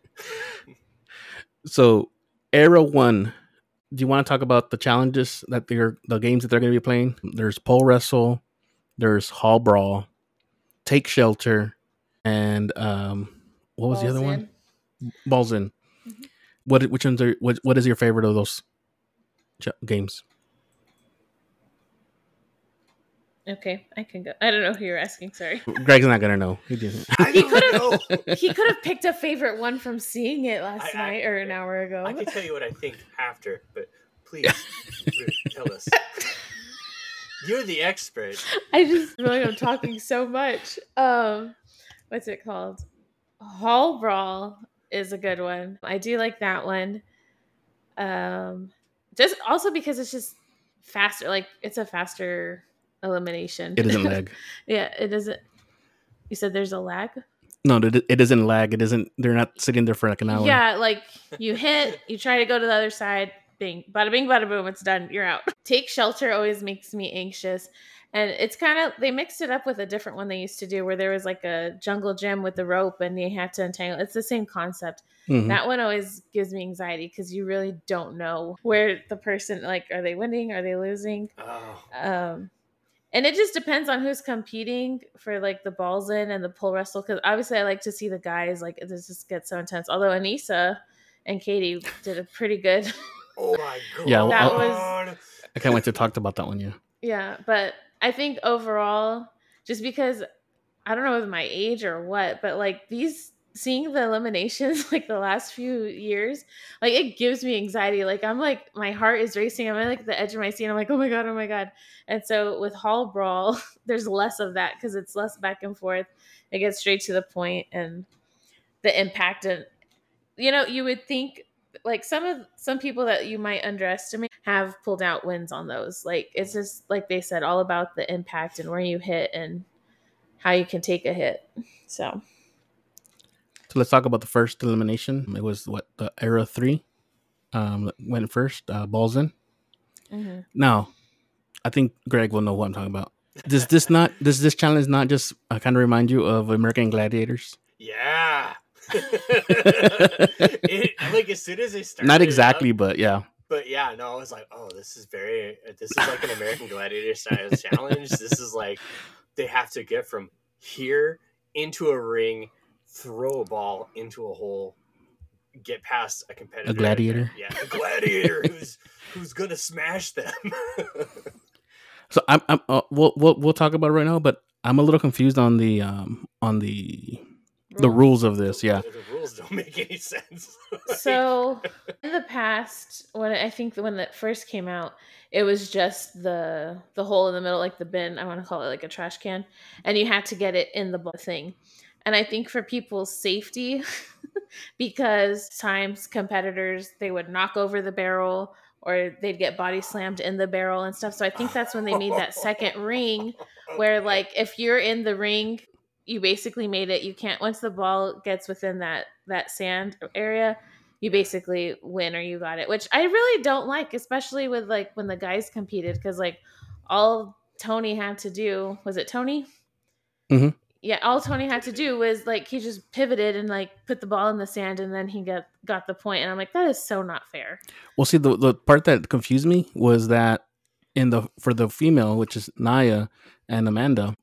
So, Era One. Do you want to talk about the challenges that they're the games that they're going to be playing? There's pole wrestle, there's hall brawl, take shelter, and um, what was the Balls other in. one? Balls in. Mhm. What which ones are what? What is your favorite of those ch- games? Okay, I can go. I don't know who you're asking. Sorry. Greg's not gonna know. He didn't. I He don't could've- know. He could have picked a favorite one from seeing it last I- I- night or an hour ago. I can tell you what I think after, but please Ruth, tell us. You're the expert. I just feel like I'm talking so much. Um, what's it called? Hall Brawl is a good one. I do like that one. Um, just also because it's just faster. Like it's a faster elimination. It isn't lag. Yeah, it doesn't. You said there's a lag. No, it it isn't lag. It isn't. They're not sitting there for like an hour. Yeah, like you hit, you try to go to the other side, bing, bada bing, bada boom, it's done. You're out. Take shelter always makes me anxious. And it's kind of, they mixed it up with a different one they used to do where there was like a jungle gym with the rope and you had to entangle. It's the same concept. Mhm. That one always gives me anxiety because you really don't know where the person, like, are they winning? Are they losing? Oh, Um, and it just depends on who's competing for like the balls in and the pole wrestle. Because obviously, I like to see the guys like it just gets so intense. Although Anissa and Katie did a pretty good, oh my god. Yeah, That was. was- I can't wait to talk about that one. Yeah. yeah. But I think overall, just because I don't know with my age or what, but like these seeing the eliminations like the last few years, like it gives me anxiety. Like I'm like my heart is racing. I'm at like the edge of my seat. I'm like, oh my god, oh my god. And so with Hall Brawl, there's less of that because it's less back and forth. It gets straight to the point and the impact. And you know, you would think like some of some people that you might underestimate have pulled out wins on those. Like it's just like they said, all about the impact and where you hit and how you can take a hit. So So let's talk about the first elimination. It was what the Era Three um, that went first. Uh, balls in. mm-hmm. Now, I think Greg will know what I'm talking about. Does this not? Does this challenge not just uh, kind of remind you of American Gladiators? Yeah. it, like as soon as they started, Not it exactly, up, but yeah. but yeah, no, I was like, oh, this is very, this is like an American Gladiator style challenge. This is like they have to get from here into a ring, throw a ball into a hole, get past a competitor. A gladiator? Yeah, a gladiator who's who's gonna smash them. So I'm, I'm uh, we'll, we'll we'll talk about it right now, but I'm a little confused on the um on the the rules of this. Yeah. The, the rules don't make any sense. So in the past, when I think when that first came out, it was just the the hole in the middle, like the bin. I want to call it like a trash can, and you had to get it in the ball thing. And I think for people's safety, because times competitors they would knock over the barrel or they'd get body slammed in the barrel and stuff. So I think that's when they made that second ring, where like if you're in the ring, you basically made it. You can't once the ball gets within that that sand area you basically win or you got it, which I really don't like, especially with like when the guys competed, because like all Tony had to do was it Tony? Mm-hmm. Yeah, all Tony had to do was like he just pivoted and like put the ball in the sand, and then he got got the point. And I'm like, that is so not fair. Well, see, the the part that confused me was that in the for the female, which is Naya and Amanda,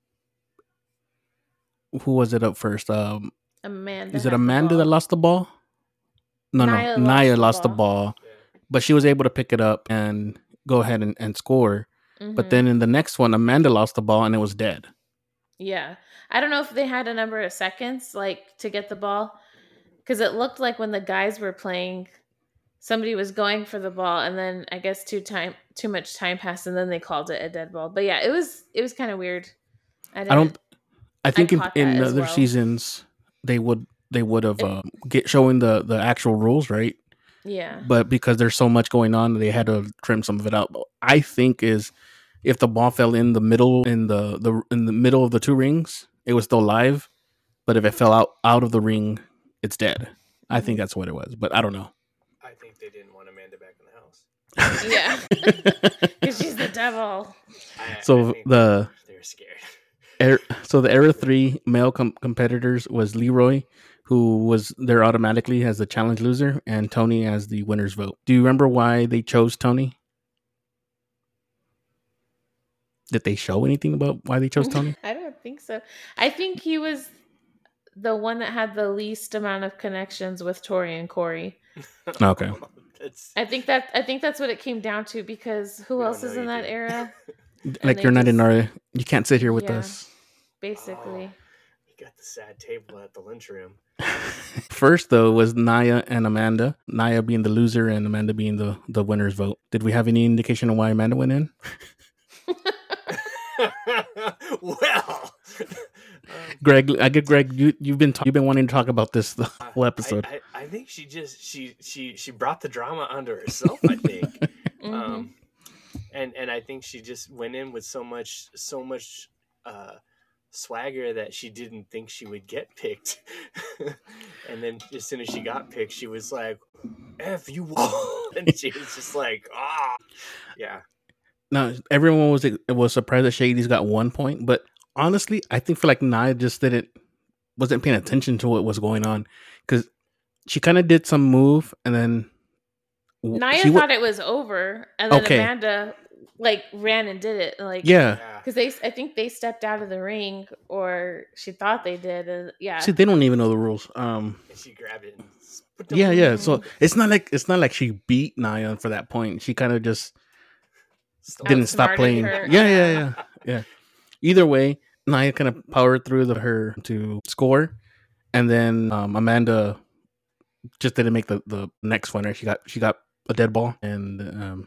who was it up first? Um, Amanda, is it Amanda that lost the ball? No, Naya no, lost Naya the lost the ball. ball, but she was able to pick it up and go ahead and, and score. Mhm. But then in the next one, Amanda lost the ball and it was dead. Yeah, I don't know if they had a number of seconds like to get the ball, because it looked like when the guys were playing, somebody was going for the ball, and then I guess too time too much time passed, and then they called it a dead ball. But yeah, it was it was kind of weird. I, I don't. I think I in, caught that in as other well. seasons they would they would have uh, get showing the the actual rules, right? Yeah. But because there's so much going on, they had to trim some of it out. But I think is if the ball fell in the middle in the, the in the middle of the two rings, it was still live. But if it fell out out of the ring, it's dead. I think that's what it was, but I don't know. I think they didn't want Amanda back in the house. Yeah, because she's the devil. I, So I think the they were scared. Air, so the Era three male com- competitors was Leroy, who was there automatically as the challenge loser, and Tony as the winner's vote. Do you remember why they chose Tony? Did they show anything about why they chose Tony? I don't think so. I think he was the one that had the least amount of connections with Tori and Corey. Okay. That's, I think that I think that's what it came down to, because who We don't else is know in you that do. era? Like they you're not in just- our, you can't sit here with Yeah. us. Basically. you got the sad table at the lunchroom. First, though, was Naya and Amanda. Naya being the loser and Amanda being the, the winner's vote. Did we have any indication of why Amanda went in? Well, um, Greg, I get Greg. You you've been ta- you've been wanting to talk about this the whole episode. I, I, I think she just she she she brought the drama onto herself. I think, Mhm. um, and and I think she just went in with so much so much uh, swagger that she didn't think she would get picked. And then as soon as she got picked, she was like, "F you," and she was just like, "Ah, yeah." Now everyone was was surprised that Shady's got one point, but honestly, I think for like Naya just didn't wasn't paying attention to what was going on because she kind of did some move and then w- Naya she thought wa- it was over, and then Okay. Amanda like ran and did it. Like yeah. Yeah. because they I think they stepped out of the ring, or she thought they did. And yeah, See, they don't even know the rules. Um, And she grabbed it. And yeah, yeah. So it's not like it's not like she beat Naya for that point. She kind of just didn't stop Outsmarted playing. her. Yeah, yeah, yeah, yeah. Either way, Naya kind of powered through the, her to score, and then um, Amanda just didn't make the, the next winner. She got she got a dead ball, and um,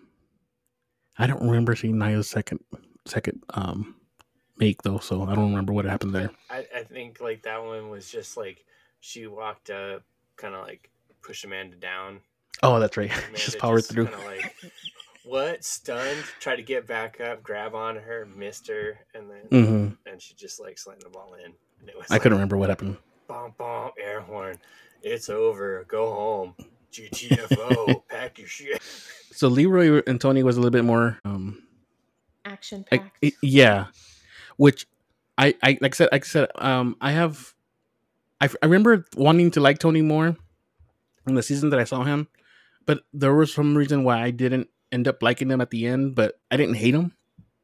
I don't remember seeing Naya's second second um, make though, so I don't remember what happened there. I, I think like that one was just like she walked up, kind of like pushed Amanda down. Oh, that's right. Amanda Just powered through. Kind of like what stunned, tried to get back up, grab on her, missed her, and then hmm and she just like slammed the ball in. And it was I like, couldn't remember what happened. Bomb bomb air horn. It's over. Go home. G T F O. Pack your shit. So Leroy and Tony was a little bit more um, action I, packed. I- yeah, which I, I like I said, like I said, um, I have, I, I remember wanting to like Tony more in the season that I saw him, but there was some reason why I didn't end up liking him at the end. But I didn't hate him.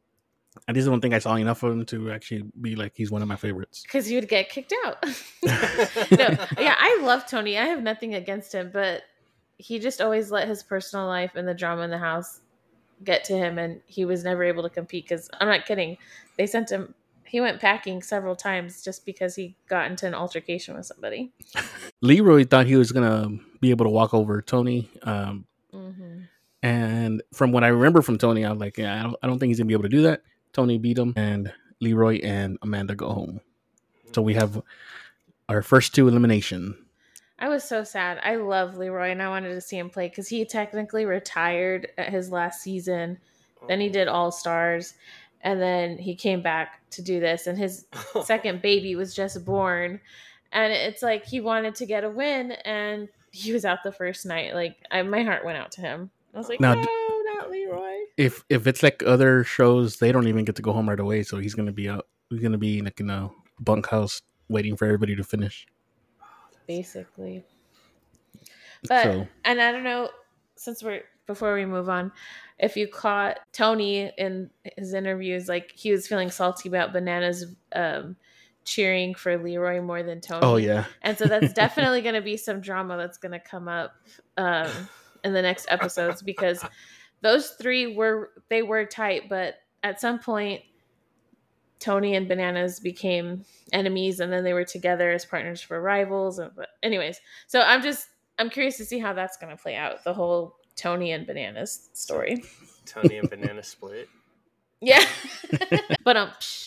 I just don't think I saw enough of him to actually be like he's one of my favorites. Because you would get kicked out. No, yeah, I love Tony. I have nothing against him, but he just always let his personal life and the drama in the house get to him, and he was never able to compete. Because I'm not kidding, they sent him. he went packing several times just because he got into an altercation with somebody. Leroy thought he was gonna be able to walk over Tony, um, Mm-hmm. and from what I remember from Tony, I was like, yeah, I don't, I don't think he's gonna be able to do that. Tony beat him, and Leroy and Amanda go home. So we have our first two elimination. I was so sad. I love Leroy, and I wanted to see him play because he technically retired at his last season. Then he did All Stars, and then he came back to do this. And his second baby was just born, and it's like he wanted to get a win, and he was out the first night. Like I, my heart went out to him. I was like, Now, no, d- not Leroy. If if it's like other shows, they don't even get to go home right away. So he's gonna be out. He's gonna be like in a bunkhouse waiting for everybody to finish. Basically. But So- and I don't know, since we're before we move on, if you caught Tony in his interviews, like he was feeling salty about Bananas um cheering for Leroy more than Tony. Oh yeah, And so that's definitely going to be some drama that's going to come up um in the next episodes, because those three were they were tight, but at some point Tony and Bananas became enemies, and then they were together as partners for Rivals. And, but anyways, so I'm just I'm curious to see how that's going to play out, the whole Tony and Bananas story. Tony and Banana split. Yeah, but um, psh.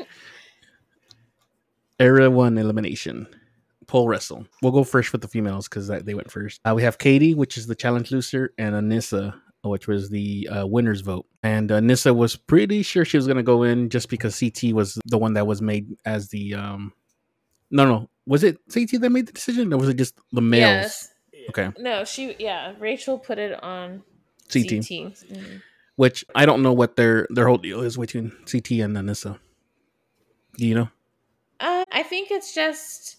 Era one elimination. Pole wrestle. We'll go first with the females because they went first. Uh, we have Katie, which is the challenge loser, and Anissa, which was the uh, winner's vote. And Anissa was pretty sure she was going to go in just because C T was the one that was made as the... Um... No, no. Was it C T that made the decision, or was it just the males? Yes. Yeah. Okay. No, she yeah. Rachel put it on C T. C T. Mm-hmm. Which I don't know what their, their whole deal is between C T and Anissa. Do you know? Uh, I think it's just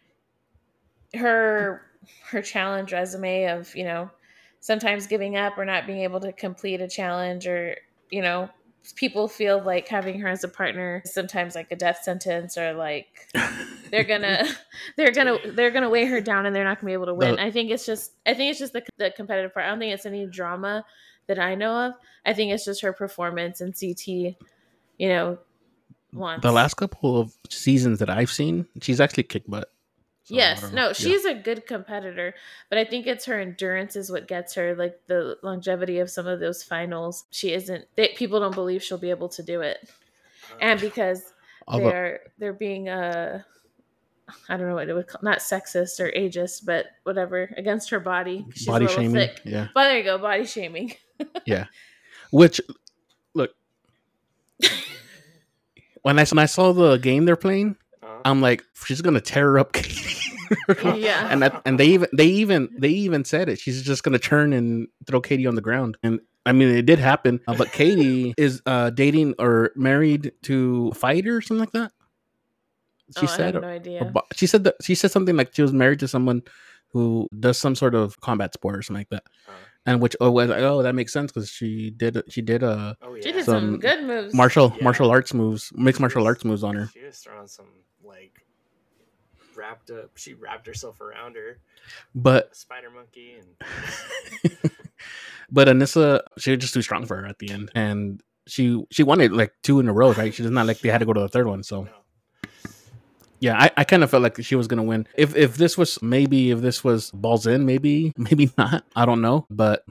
her her challenge resume of, you know, sometimes giving up or not being able to complete a challenge, or, you know, people feel like having her as a partner is sometimes like a death sentence, or like they're gonna they're gonna they're gonna weigh her down and they're not gonna be able to win. The- I think it's just I think it's just the the competitive part. I don't think it's any drama that I know of. I think it's just her performance, and C T, you know, wants. The last couple of seasons that I've seen, she's actually kicked butt. So, I Yes, don't know. no, Yeah. she's a good competitor, but I think it's her endurance is what gets her, like the longevity of some of those finals. She isn't. They, people don't believe she'll be able to do it, and because Although- they're they're being uh, I don't know what it would call, not sexist or ageist, but whatever, against her body. She's body a little shaming. thick. Yeah. But there you go, body shaming. Yeah. Which, look, when I when I saw the game they're playing, Uh, I'm like, she's gonna tear up Katie. Yeah. And that, and they even they even they even said it. She's just gonna turn and throw Katie on the ground. And I mean, it did happen. Uh, but Katie is uh, dating or married to a fighter or something like that. She oh, I said. have no a idea. bo- she said that she said something like she was married to someone who does some sort of combat sport or something like that. uh, And which oh, was like, oh, that makes sense because she did she did a oh yeah. She did some some good moves. martial Yeah. martial arts moves, mixed She martial was- arts moves on her. She was throwing some like wrapped up. She wrapped herself around her But spider monkey, and but Anissa, she was just too strong for her at the end, and she she wanted like two in a row, right? She does not like they had to go to the third one. So no. yeah, I, I kind of felt like she was gonna win. If if this was maybe if this was balls in, maybe maybe not. I don't know, but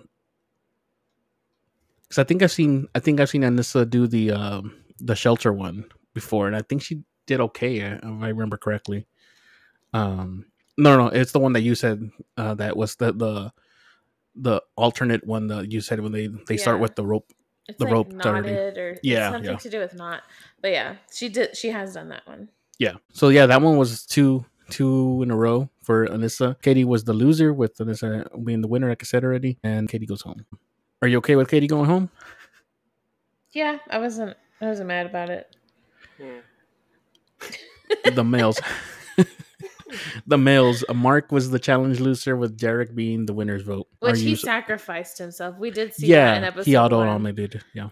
because I think I've seen I think I've seen Anissa do the um, the shelter one before, and I think she did okay if I remember correctly. Um, no, no, it's the one that you said uh, that was the the the alternate one that you said when they they start Yeah. with the rope. It's the like rope already. knotted or Yeah, something yeah. to do with knot. But yeah, she did. She has done that one. Yeah. So yeah, that one was two two in a row for Anissa. Katie was the loser with Anissa being the winner, like I said already, and Katie goes home. Are you okay with Katie going home? Yeah, I wasn't. I wasn't mad about it. Yeah. The males. The males. uh, Mark was the challenge loser with Derek being the winner's vote. Which Are he you- sacrificed himself. We did see that in yeah, episode he auto one. nominated. Yeah.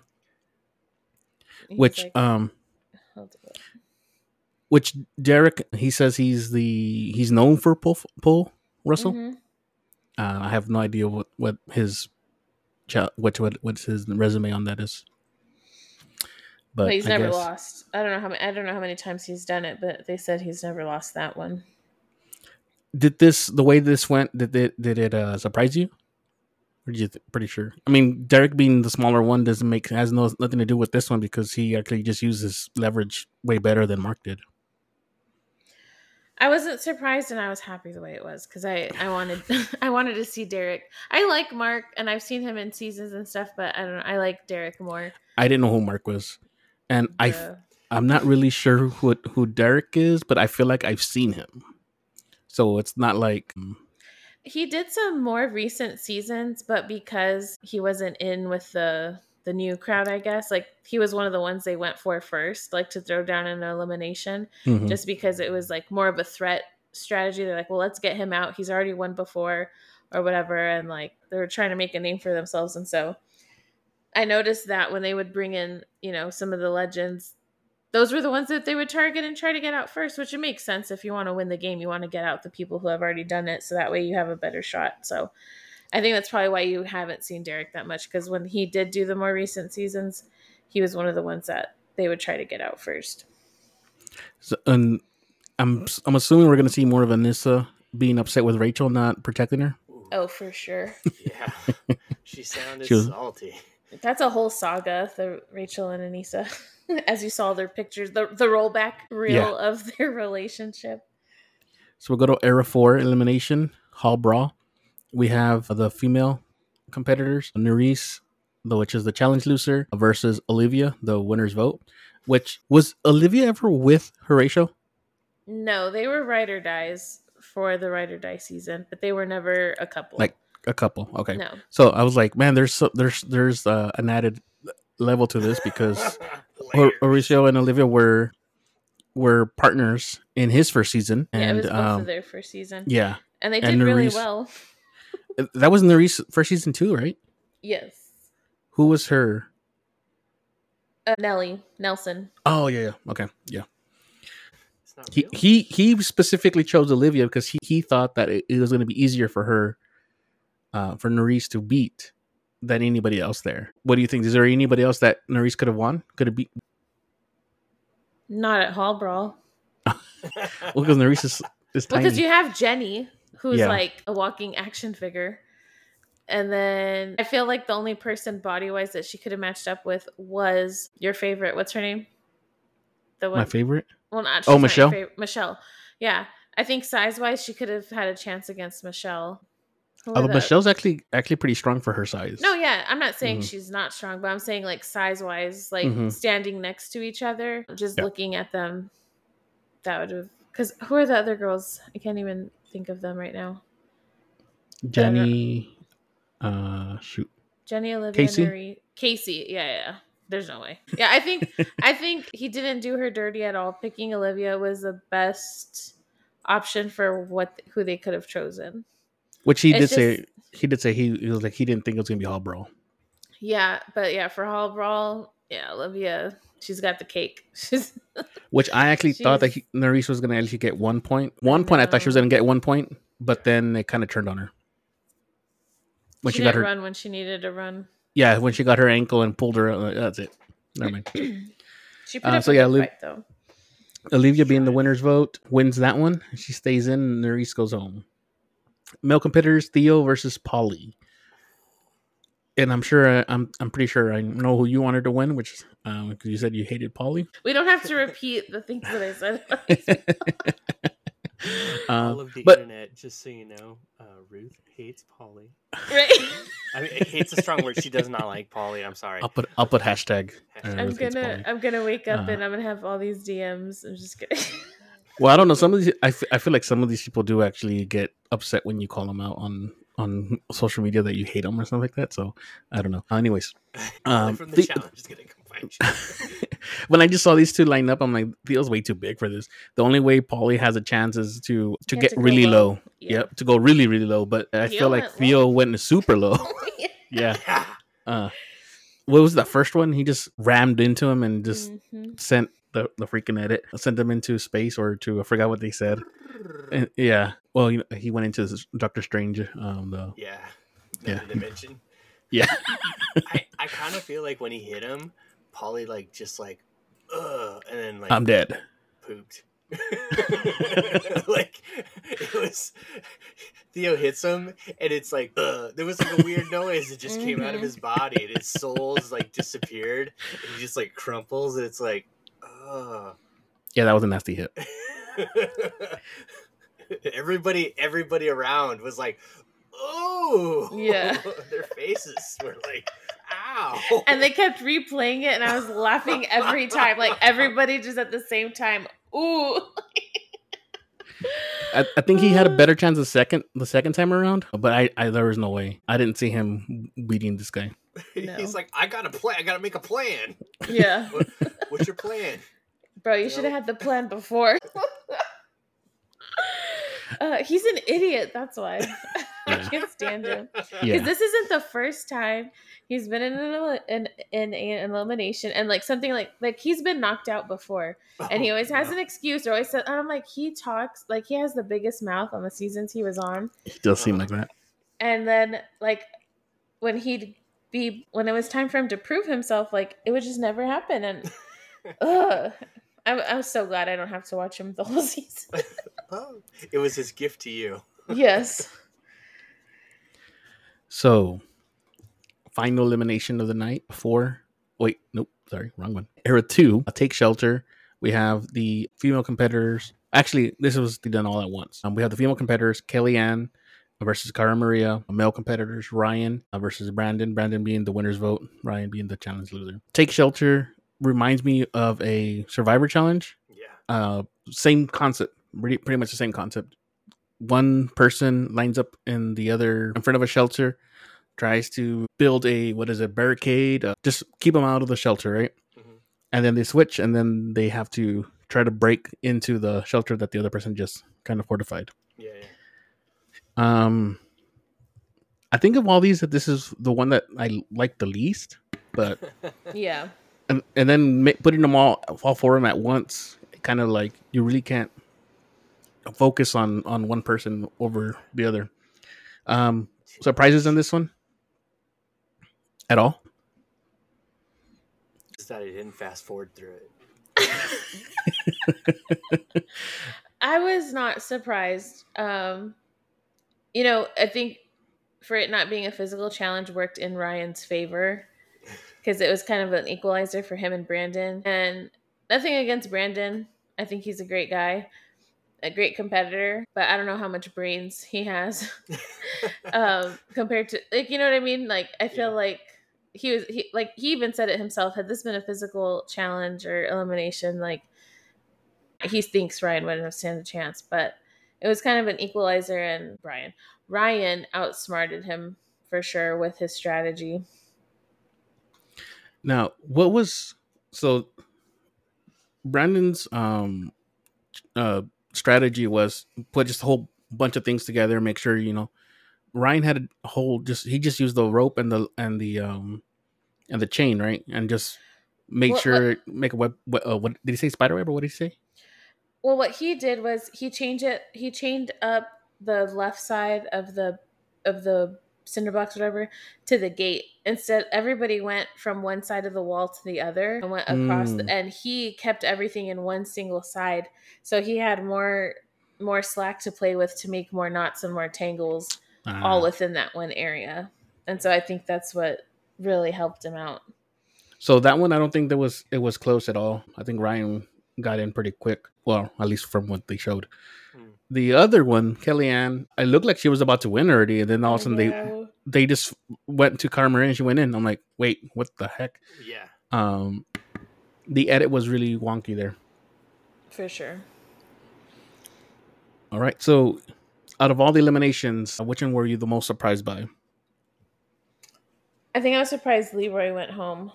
He's Which like, um hold it. which Derek, he says he's the he's known for pull pull Russell. Mhm. Uh, I have no idea what what his cha- what what what's his resume on that is. But But he's I never guess lost. I don't know how many, I don't know how many times he's done it, but they said he's never lost that one. did this the way this went? Did it did it uh, surprise you? Or did you th- pretty sure? I mean, Derek being the smaller one doesn't make has no nothing to do with this one because he actually just uses leverage way better than Mark did. I wasn't surprised, and I was happy the way it was because I, I wanted I wanted to see Derek. I like Mark, and I've seen him in seasons and stuff, but I don't know. I like Derek more. I didn't know who Mark was, and I f- The I'm not really sure who who Derek is, but I feel like I've seen him. So it's not like mm, he did some more recent seasons, but because he wasn't in with the the new crowd, I guess, like he was one of the ones they went for first, like to throw down an elimination, mhm. just because it was like more of a threat strategy. They're like, well, let's get him out. He's already won before or whatever. And like they were trying to make a name for themselves. And so I noticed that when they would bring in, you know, some of the legends, those were the ones that they would target and try to get out first, which it makes sense. If you want to win the game, you want to get out the people who have already done it. So that way you have a better shot. So I think that's probably why you haven't seen Derek that much, because when he did do the more recent seasons, he was one of the ones that they would try to get out first. So, and I'm I'm assuming we're gonna see more of Anissa being upset with Rachel not protecting her. Ooh, Oh, for sure. yeah. She sounded She was- salty. That's a whole saga, the Rachel and Anissa, as you saw their pictures, the, the rollback reel Yeah. of their relationship. So we'll go to era four elimination hall brawl. We have the female competitors, Nerys, the which is the challenge loser, versus Olivia, the winner's vote. Which was Olivia ever with Horatio? No, they were ride or dies for the ride or die season, but they were never a couple. Like a couple. Okay. No. So I was like, man, there's so, there's there's uh, an added level to this because Hor- Layers. Horatio and Olivia were were partners in his first season, Yeah, it and was both um, of their first season. yeah, And they did and really Nerys- well. that was Nerys' first season too, right? Yes. Who was her? Uh, Nellie Nelson. Oh yeah, yeah. Okay, yeah. It's not He real. he he specifically chose Olivia because he, he thought that it, it was going to be easier for her, uh, for Nerys to beat than anybody else there. What do you think? Is there anybody else that Nerys could have won? Could have beat? Not at Hall Brawl. Well, because Nerys is, is tiny. Because you have Jenny, who's Yeah. like a walking action figure. And then I feel like the only person body wise that she could have matched up with was your favorite. What's her name? The one. My favorite. Well, not Oh, she's not your Michelle? favorite- Michelle. Yeah, I think size wise, she could have had a chance against Michelle. Who Although were the- Michelle's actually actually pretty strong for her size. No, yeah, I'm not saying Mhm. she's not strong, but I'm saying like size wise, like Mhm. standing next to each other, just Yeah. looking at them, that would have. Because who are the other girls? I can't even think of them right now. Jenny. Uh, shoot. Jenny, Olivia, Casey? Nuri, Casey. Yeah, yeah, yeah. There's no way. Yeah, I think I think he didn't do her dirty at all. Picking Olivia was the best option for what who they could have chosen. Which he It's did say. just- He did say he, he was like he didn't think it was gonna be Hall Brawl. Yeah, but yeah, for Hall Brawl, yeah, Olivia, she's got the cake. She's Which I actually thought that She's- he, Nerys was gonna actually get one point. One point, I thought she was know. gonna get one point, but then it kind of turned on her when she, she, got didn't her. run when she needed to run. Yeah, when she got her ankle and pulled her. Uh, that's it. Never mind. She put Uh, up so a yeah, good Liv- fight though. Olivia being the winner's vote wins that one. She stays in. And Nerys goes home. Male competitors: Theo versus Polly. And I'm sure uh, I'm I'm pretty sure I know who you wanted to win, which um because you said you hated Polly. We don't have to repeat the things that I said. um, All of the but internet, just so you know, uh, Ruth hates Polly. Right? I mean, hates a strong word. She does not like Polly. I'm sorry. I'll put I'll put hashtag. uh, Hashtag. I'm Ruth hates gonna Polly. I'm gonna wake up Uh, and I'm gonna have all these D Ms. I'm just kidding. Well, I don't know. Some of these, I, f- I feel like some of these people do actually get upset when you call them out on on social media that you hate them or something like that. So I don't know. Anyways, Polly um, from the the- challenge is gonna come find you. when I just saw these two line up, I'm like, Theo's way too big for this. The only way Paulie has a chance is to to Yeah, get to go really low. low. Yeah. Yep, to go really really low. But I Theo feel like went Theo low. went super low. yeah. Yeah. Uh, what was that first one? He just rammed into him and just Mhm. sent the the freaking edit, sent them into space or to I forgot what they said. And, yeah. Well, you know, he went into this Doctor Strange. Um, the Yeah. Yeah. Another dimension. yeah. I, I kind of feel like when he hit him, Paulie like just like, ugh, and then like I'm dead. pooped. Like it was Theo hits him and it's like ugh. There was like a weird noise that just came out of his body and his soul's like disappeared and he just like crumples and it's like ugh. Yeah, that was a nasty hit. everybody everybody around was like, oh yeah. Their faces were like, ow. And they kept replaying it and I was laughing every time, like everybody just at the same time. Ooh. I, I think he had a better chance the second the second time around, but I, I there was no way. I didn't see him beating this guy. No. He's like, I gotta play. I gotta make a plan. Yeah. What, what's your plan? Bro, you should have had the plan before. uh, he's an idiot. That's why. I can't stand him. Because Yeah. this isn't the first time he's been in an, in, in an elimination. And like something like, like he's been knocked out before. And he always has no. an excuse or always said, and I'm like, he talks, like he has the biggest mouth on the seasons he was on. He does seem like that. And then like when he'd be, when it was time for him to prove himself, like it would just never happen. And ugh. I'm, I'm so glad I don't have to watch him the whole season. Oh, it was his gift to you. Yes. So, final elimination of the night. Four. Wait, nope. Sorry, wrong one. Era two. A Take Shelter. We have the female competitors. Actually, this was done all at once. Um, we have the female competitors, Kellyanne versus Cara Maria. Male competitors, Ryan versus Brandon. Brandon being the winner's vote. Ryan being the challenge loser. Take Shelter reminds me of a Survivor challenge. Yeah. Uh, same concept. Pretty, pretty much the same concept. One person lines up in the other in front of a shelter, tries to build a what is it barricade, uh, just keep them out of the shelter, right? Mm-hmm. And then they switch, and then they have to try to break into the shelter that the other person just kind of fortified. Yeah, yeah. Um, I think of all these that this is the one that I like the least, but Yeah. and and then ma- putting them all all four of them at once, kind of like you really can't focus on on one person over the other. Um, surprises in this one at all? Just that I didn't fast forward through it. I was not surprised. Um, you know, I think for it not being a physical challenge worked in Ryan's favor because it was kind of an equalizer for him and Brandon. And nothing against Brandon. I think he's a great guy, a great competitor, but I don't know how much brains he has um, compared to, like, you know what I mean? Like, I feel Yeah. like he was, he, like, he even said it himself. Had this been a physical challenge or elimination, like, he thinks Ryan wouldn't have stand a chance, but it was kind of an equalizer, and Brian, Ryan outsmarted him for sure with his strategy. Now, what was so Brandon's um uh strategy was put just a whole bunch of things together, make sure, you know, Ryan had a whole just he just used the rope and the and the um and the chain, right? And just make What- sure make a web what, uh, what did he say, spider web, or what did he say? Well, what he did was he changed it. He chained up the left side of the of the cinderbox, whatever, to the gate. Instead, everybody went from one side of the wall to the other and went across. Mm. The, and he kept everything in one single side, so he had more more slack to play with to make more knots and more tangles, Ah. all within that one area. And so I think that's what really helped him out. So that one, I don't think there was it was close at all. I think Ryan got in pretty quick. Well, at least from what they showed. Hmm. The other one, Kellyanne, it looked like she was about to win already, and then all of a sudden they Yeah. they just went to Cara Maria and she went in. I'm like, wait, what the heck? Yeah. Um, the edit was really wonky there. For sure. All right, so out of all the eliminations, which one were you the most surprised by? I think I was surprised Leroy went home.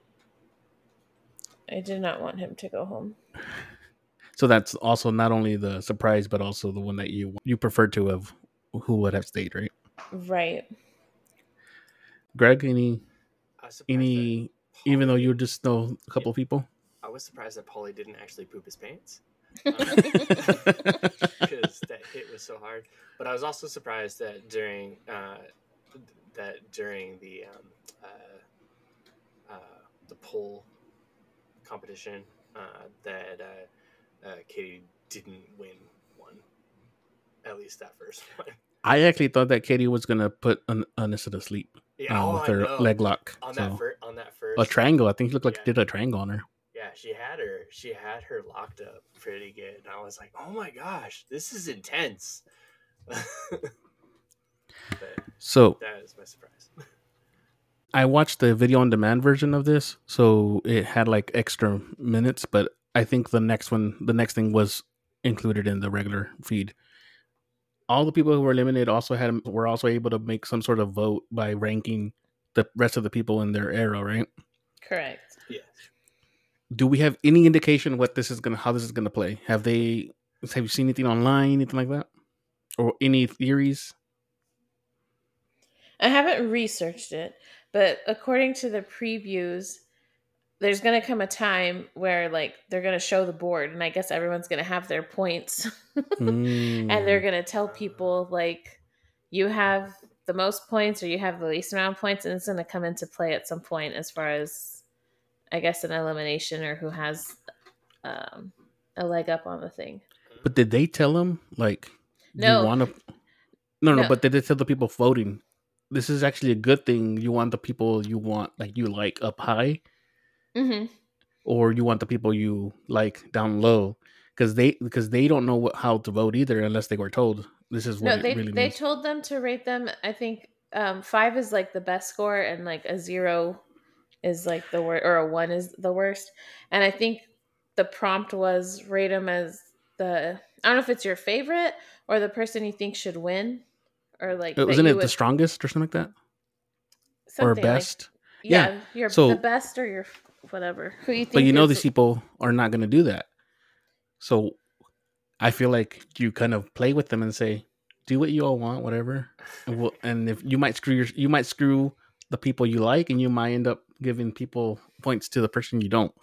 I did not want him to go home. So that's also not only the surprise, but also the one that you you preferred to have who would have stayed, right? Right. Greg, any I was surprised any that even though Paulie- you just know a couple of people? I was surprised that Paulie didn't actually poop his pants. Because that hit was so hard. But I was also surprised that during uh, that during the um, uh, uh, the poll competition uh, that uh, uh, Katie didn't win one. At least that first one. I actually thought that Katie was gonna put an Anissa to sleep. Yeah, uh, oh, with I her know. leg lock. On so. that first, on that first a triangle. I think it looked like yeah. it did a triangle on her. Yeah, she had her. She had her locked up pretty good. And I was like, oh my gosh, this is intense. But so that is my surprise. I watched the video on demand version of this, so it had like extra minutes, but I think the next one, the next thing was included in the regular feed. All the people who were eliminated also had were also able to make some sort of vote by ranking the rest of the people in their era, right? Correct. Yes. Do we have any indication what this is gonna, how this is gonna play? Have they, have you seen anything online, anything like that, or any theories? I haven't researched it, but according to the previews, there's going to come a time where like they're going to show the board, and I guess everyone's going to have their points. mm. And they're going to tell people like, you have the most points or you have the least amount of points, and it's going to come into play at some point as far as, I guess, an elimination or who has um, a leg up on the thing. But did they tell them like, no, you want to? No, no, No. But did they tell the people voting, this is actually a good thing? You want the people you want, like you like up high, mm-hmm. or you want the people you like down low? Because they because they don't know what, how to vote either unless they were told. This is what No, it they really they means. told them to rate them. I think um, five is like the best score, and like a zero is like the worst, or a one is the worst. And I think the prompt was rate them as the, I don't know if it's your favorite or the person you think should win, or like that Wasn't you it would- the strongest or something like that, or something like- best? yeah, Yeah. you're So- the best or your whatever. Who you think? But you know is- these people are not going to do that. So I feel like you kind of play with them and say, do what you all want, whatever. And, we'll, and if you might screw your, you might screw the people you like, and you might end up giving people points to the person you don't.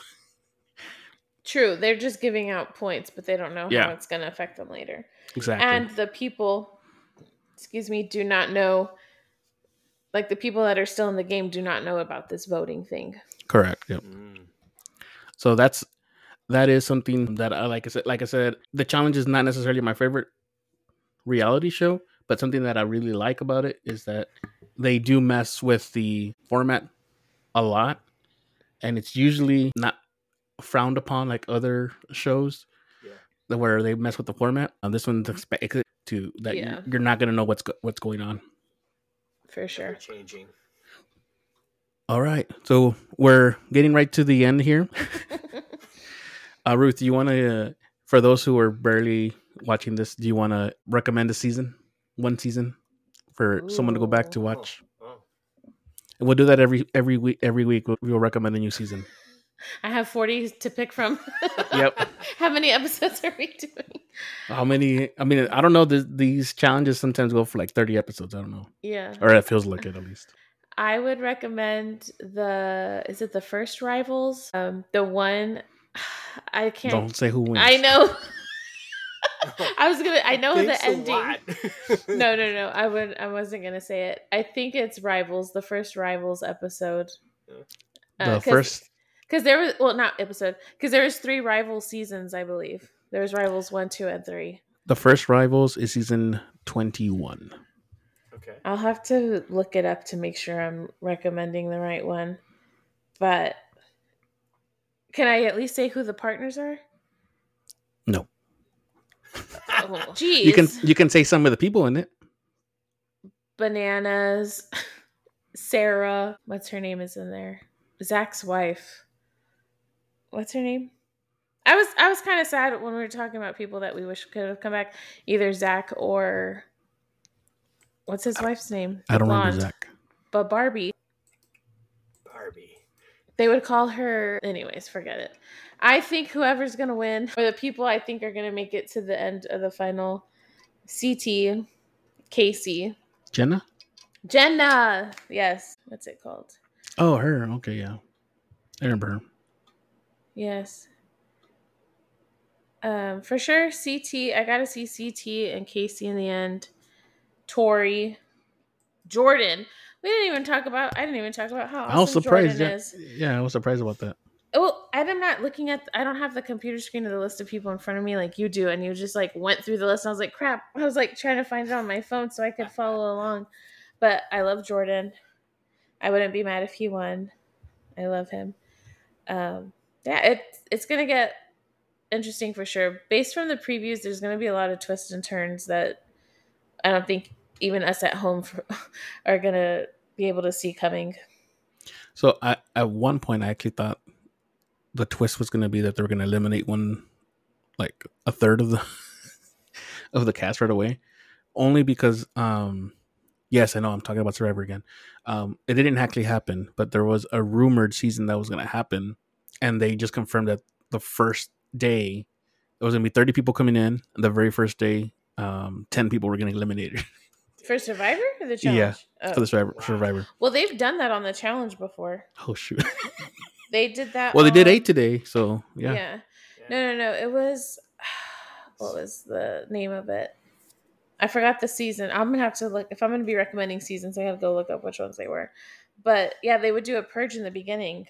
True, they're just giving out points, but they don't know Yeah. how it's going to affect them later. Exactly. And the people, excuse me, do not know, like the people that are still in the game do not know about this voting thing. Correct. Yep. Mm. So that's, that is something that I, like I said, like I said, the challenge is not necessarily my favorite reality show, but something that I really like about it is that they do mess with the format a lot, and it's usually not frowned upon like other shows Yeah. where they mess with the format. On this one's expected to that Yeah. you're, you're not going to know what's go- what's going on. For sure. Ever changing. All right, so we're getting right to the end here. uh, Ruth, do you want to, uh, for those who are barely watching this, do you want to recommend a season, one season, for someone to go back to Ooh. watch? Oh, oh. And we'll do that every every week. Every week we'll, we'll recommend a new season. I have forty to pick from. Yep. How many episodes are we doing? How many? I mean, I don't know. Th- these challenges sometimes go for like thirty episodes. I don't know, Yeah. or it feels like it at least. I would recommend the, is it the first Rivals? Um, the one, I can't. Don't say who wins. I know. I was gonna. I know Thanks the a ending. lot. No, no, no. I would. I wasn't gonna say it. I think it's Rivals, the first Rivals episode. The Uh, first. because there was well, not episode, because there was three Rivals seasons, I believe. There was Rivals one, two, and three. The first Rivals is season twenty-one. Okay. I'll have to look it up to make sure I'm recommending the right one. But can I at least say who the partners are? No. Oh, geez. You can you can say some of the people in it. Bananas, Sarah. What's her name is in there? Zach's wife. What's her name? I was I was kind of sad when we were talking about people that we wish could have come back. Either Zach or what's his wife's name? I don't Blonde. remember Zach. But Barbie. Barbie. They would call her. Anyways, forget it. I think whoever's gonna win, or the people I think are gonna make it to the end of the final, C T, Casey, Jenna. Jenna. Yes, what's it called? Oh, her. Okay, yeah. I remember her. Yes. Um, for sure, C T. I gotta see C T and Casey in the end. Tori, Jordan. We didn't even talk about. I didn't even talk about how awesome I was surprised. Jordan Yeah, is. yeah, I was surprised about that. Well, I'm not looking at. I don't have the computer screen of the list of people in front of me like you do, and you just like went through the list. And I was like, crap. I was like trying to find it on my phone so I could follow along. But I love Jordan. I wouldn't be mad if he won. I love him. Um, yeah, it's it's gonna get interesting for sure. Based from the previews, there's gonna be a lot of twists and turns that I don't think even us at home for, are gonna be able to see coming. So I, at one point, I actually thought the twist was gonna be that they were gonna eliminate one, like a third of the of the cast right away, only because um. Yes, I know I'm talking about Survivor again. Um, it didn't actually happen, but there was a rumored season that was going to happen, and they just confirmed that the first day there was going to be thirty people coming in. And the very first day, um, ten people were getting eliminated. For Survivor or the challenge? Yeah, oh. for the Survivor, Survivor. Well, they've done that on the challenge before. Oh shoot! They did that. Well, on... they did eight today, so yeah. Yeah. No, no, no. It was what was the name of it? I forgot the season. I'm gonna have to look if I'm gonna be recommending seasons. I have to go look up which ones they were. But yeah, they would do a purge in the beginning,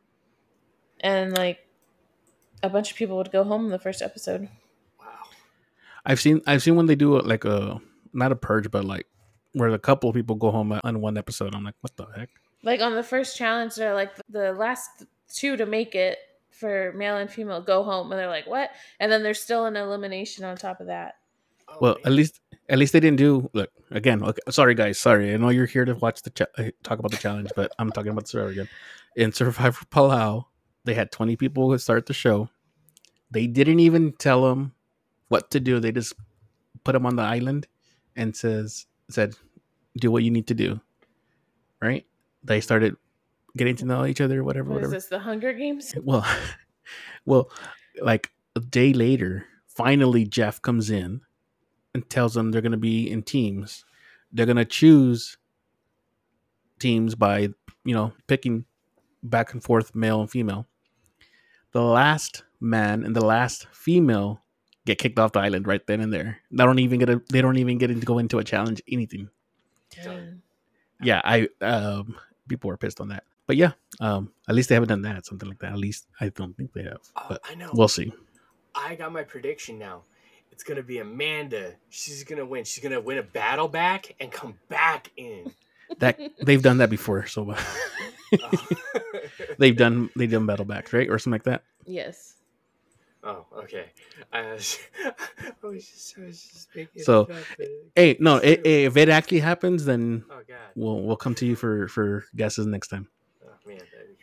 and like a bunch of people would go home in the first episode. Wow. I've seen I've seen when they do like a not a purge, but like where a couple of people go home on one episode. I'm like, what the heck? Like on the first challenge, they're like the last two to make it for male and female go home, and they're like, what? And then there's still an elimination on top of that. Oh, well, man. at least at least they didn't do. Look again. Okay, sorry guys, sorry. I know you're here to watch the cha- talk about the challenge, but I'm talking about Survivor again. In Survivor Palau, they had twenty people who start the show. They didn't even tell them what to do. They just put them on the island and says said, "Do what you need to do." Right? They started getting to know each other, whatever, What whatever. is this? The Hunger Games? Well, well, like a day later, finally Jeff comes in and tells them they're going to be in teams. They're going to choose teams by, you know, picking back and forth male and female. The last man and the last female get kicked off the island right then and there. They don't even get a, they don't even get to go into a challenge, anything. Dang. Yeah, I um people were pissed on that. But yeah, um at least they haven't done that, something like that. At least I don't think they have. Oh, But I know. we'll see. I got my prediction now. It's gonna be Amanda. She's gonna win. She's gonna win a battle back and come back in. That they've done that before, so uh, Oh. they've done they've done battle backs, right? Or something like that. Yes. Oh, okay. I was, I was just, I was just making So, it up, but- Hey, no, it, if it actually happens, then Oh god. we'll we'll come to you for for guesses next time. Oh man, that'd be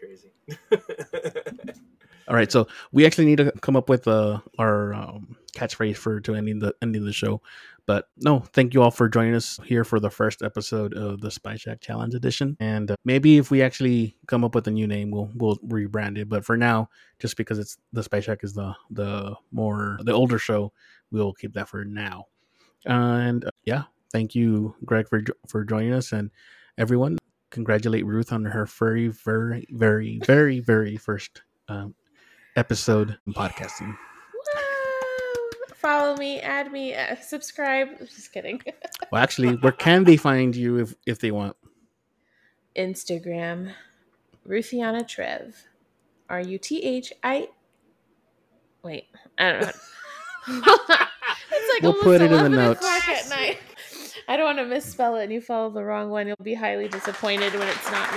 crazy. All right, so we actually need to come up with uh, our um, catchphrase for to ending the ending the show. But no, thank you all for joining us here for the first episode of the Spy Shack Challenge Edition. And uh, maybe if we actually come up with a new name, we'll we'll rebrand it. But for now, just because it's the Spy Shack is the the more the older show, we'll keep that for now. And uh, yeah, thank you, Greg, for jo- for joining us, and everyone. Congratulate Ruth on her very, very, very, very, very first um, episode in podcasting. Woo! Follow me, add me, uh, subscribe. Just kidding. Well, actually, where can they find you if, if they want? Instagram, Ruthiana Trev, R U T H I. Wait, I don't know. It's like We'll almost put it in the eleven notes. o'clock at night. I don't want to misspell it and you follow the wrong one. You'll be highly disappointed when it's not me.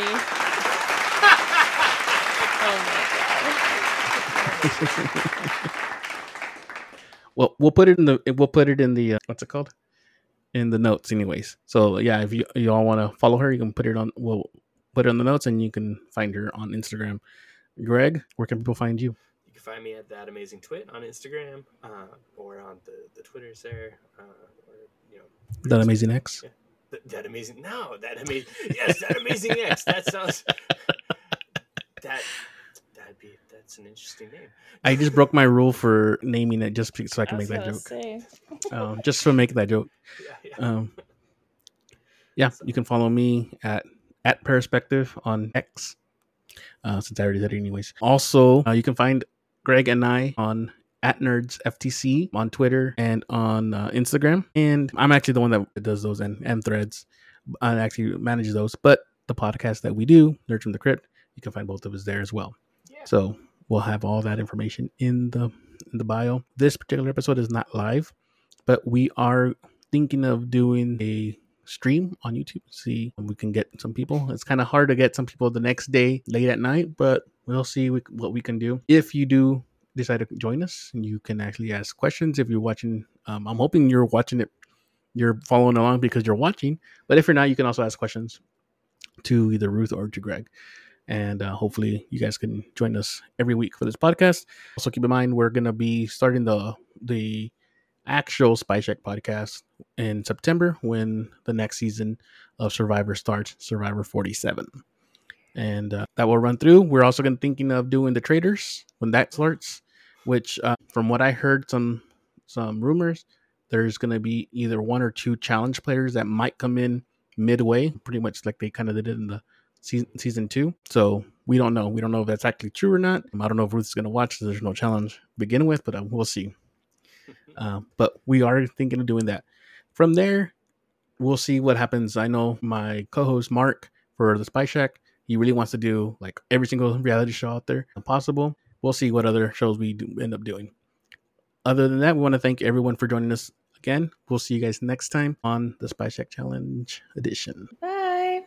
Oh my god. Well, we'll put it in the we'll put it in the uh, what's it called in the notes, anyways. So yeah, if you you all want to follow her, you can put it on. We'll put it on the notes, and you can find her on Instagram. Greg, where can people find you? You can find me at That Amazing Twit on Instagram, uh, or on the, the Twitters there, uh, or you know. That Amazing X. Yeah. Th- That amazing. No, that amazing. Yes, that amazing X. That sounds. That that'd be that's an interesting name. I just broke my rule for naming it just so I can I make was that gonna joke. say. Um, just to make that joke. Yeah, yeah. Um, yeah, you can follow me at at Perspective on X. Uh, since I already said it anyways. Also, uh, you can find Greg and I on at Nerds F T C on Twitter and on uh, Instagram. And I'm actually the one that does those and, and threads. I actually manage those. But the podcast that we do, Nerds from the Crypt, you can find both of us there as well. Yeah. So We'll have all that information in the in the bio. This particular episode is not live, but we are thinking of doing a stream on YouTube. See if we can get some people. It's kind of hard to get some people the next day late at night, but we'll see what we can do. If you do decide to join us, you can actually ask questions. If you're watching, um, I'm hoping you're watching it, you're following along because you're watching. But if you're not, you can also ask questions to either Ruth or to Greg. And uh, hopefully you guys can join us every week for this podcast. Also keep in mind, we're going to be starting the the actual Spy Shack podcast in September when the next season of Survivor starts, Survivor forty-seven. And uh, that will run through. We're also going to thinking of doing the Traders when that starts, which uh, from what I heard, some some rumors, there's going to be either one or two challenge players that might come in midway, pretty much like they kind of did in the season season two. So we don't know. We don't know if that's actually true or not. I don't know if Ruth's going to watch. There's no challenge to begin with, but uh, we'll see. Uh, but we are thinking of doing that. From there, we'll see what happens. I know my co-host Mark for the Spy Shack, he really wants to do like every single reality show out there possible. We'll see what other shows we do end up doing. Other than that, we want to thank everyone for joining us again. We'll see you guys next time on the Spy Shack Challenge edition. Bye.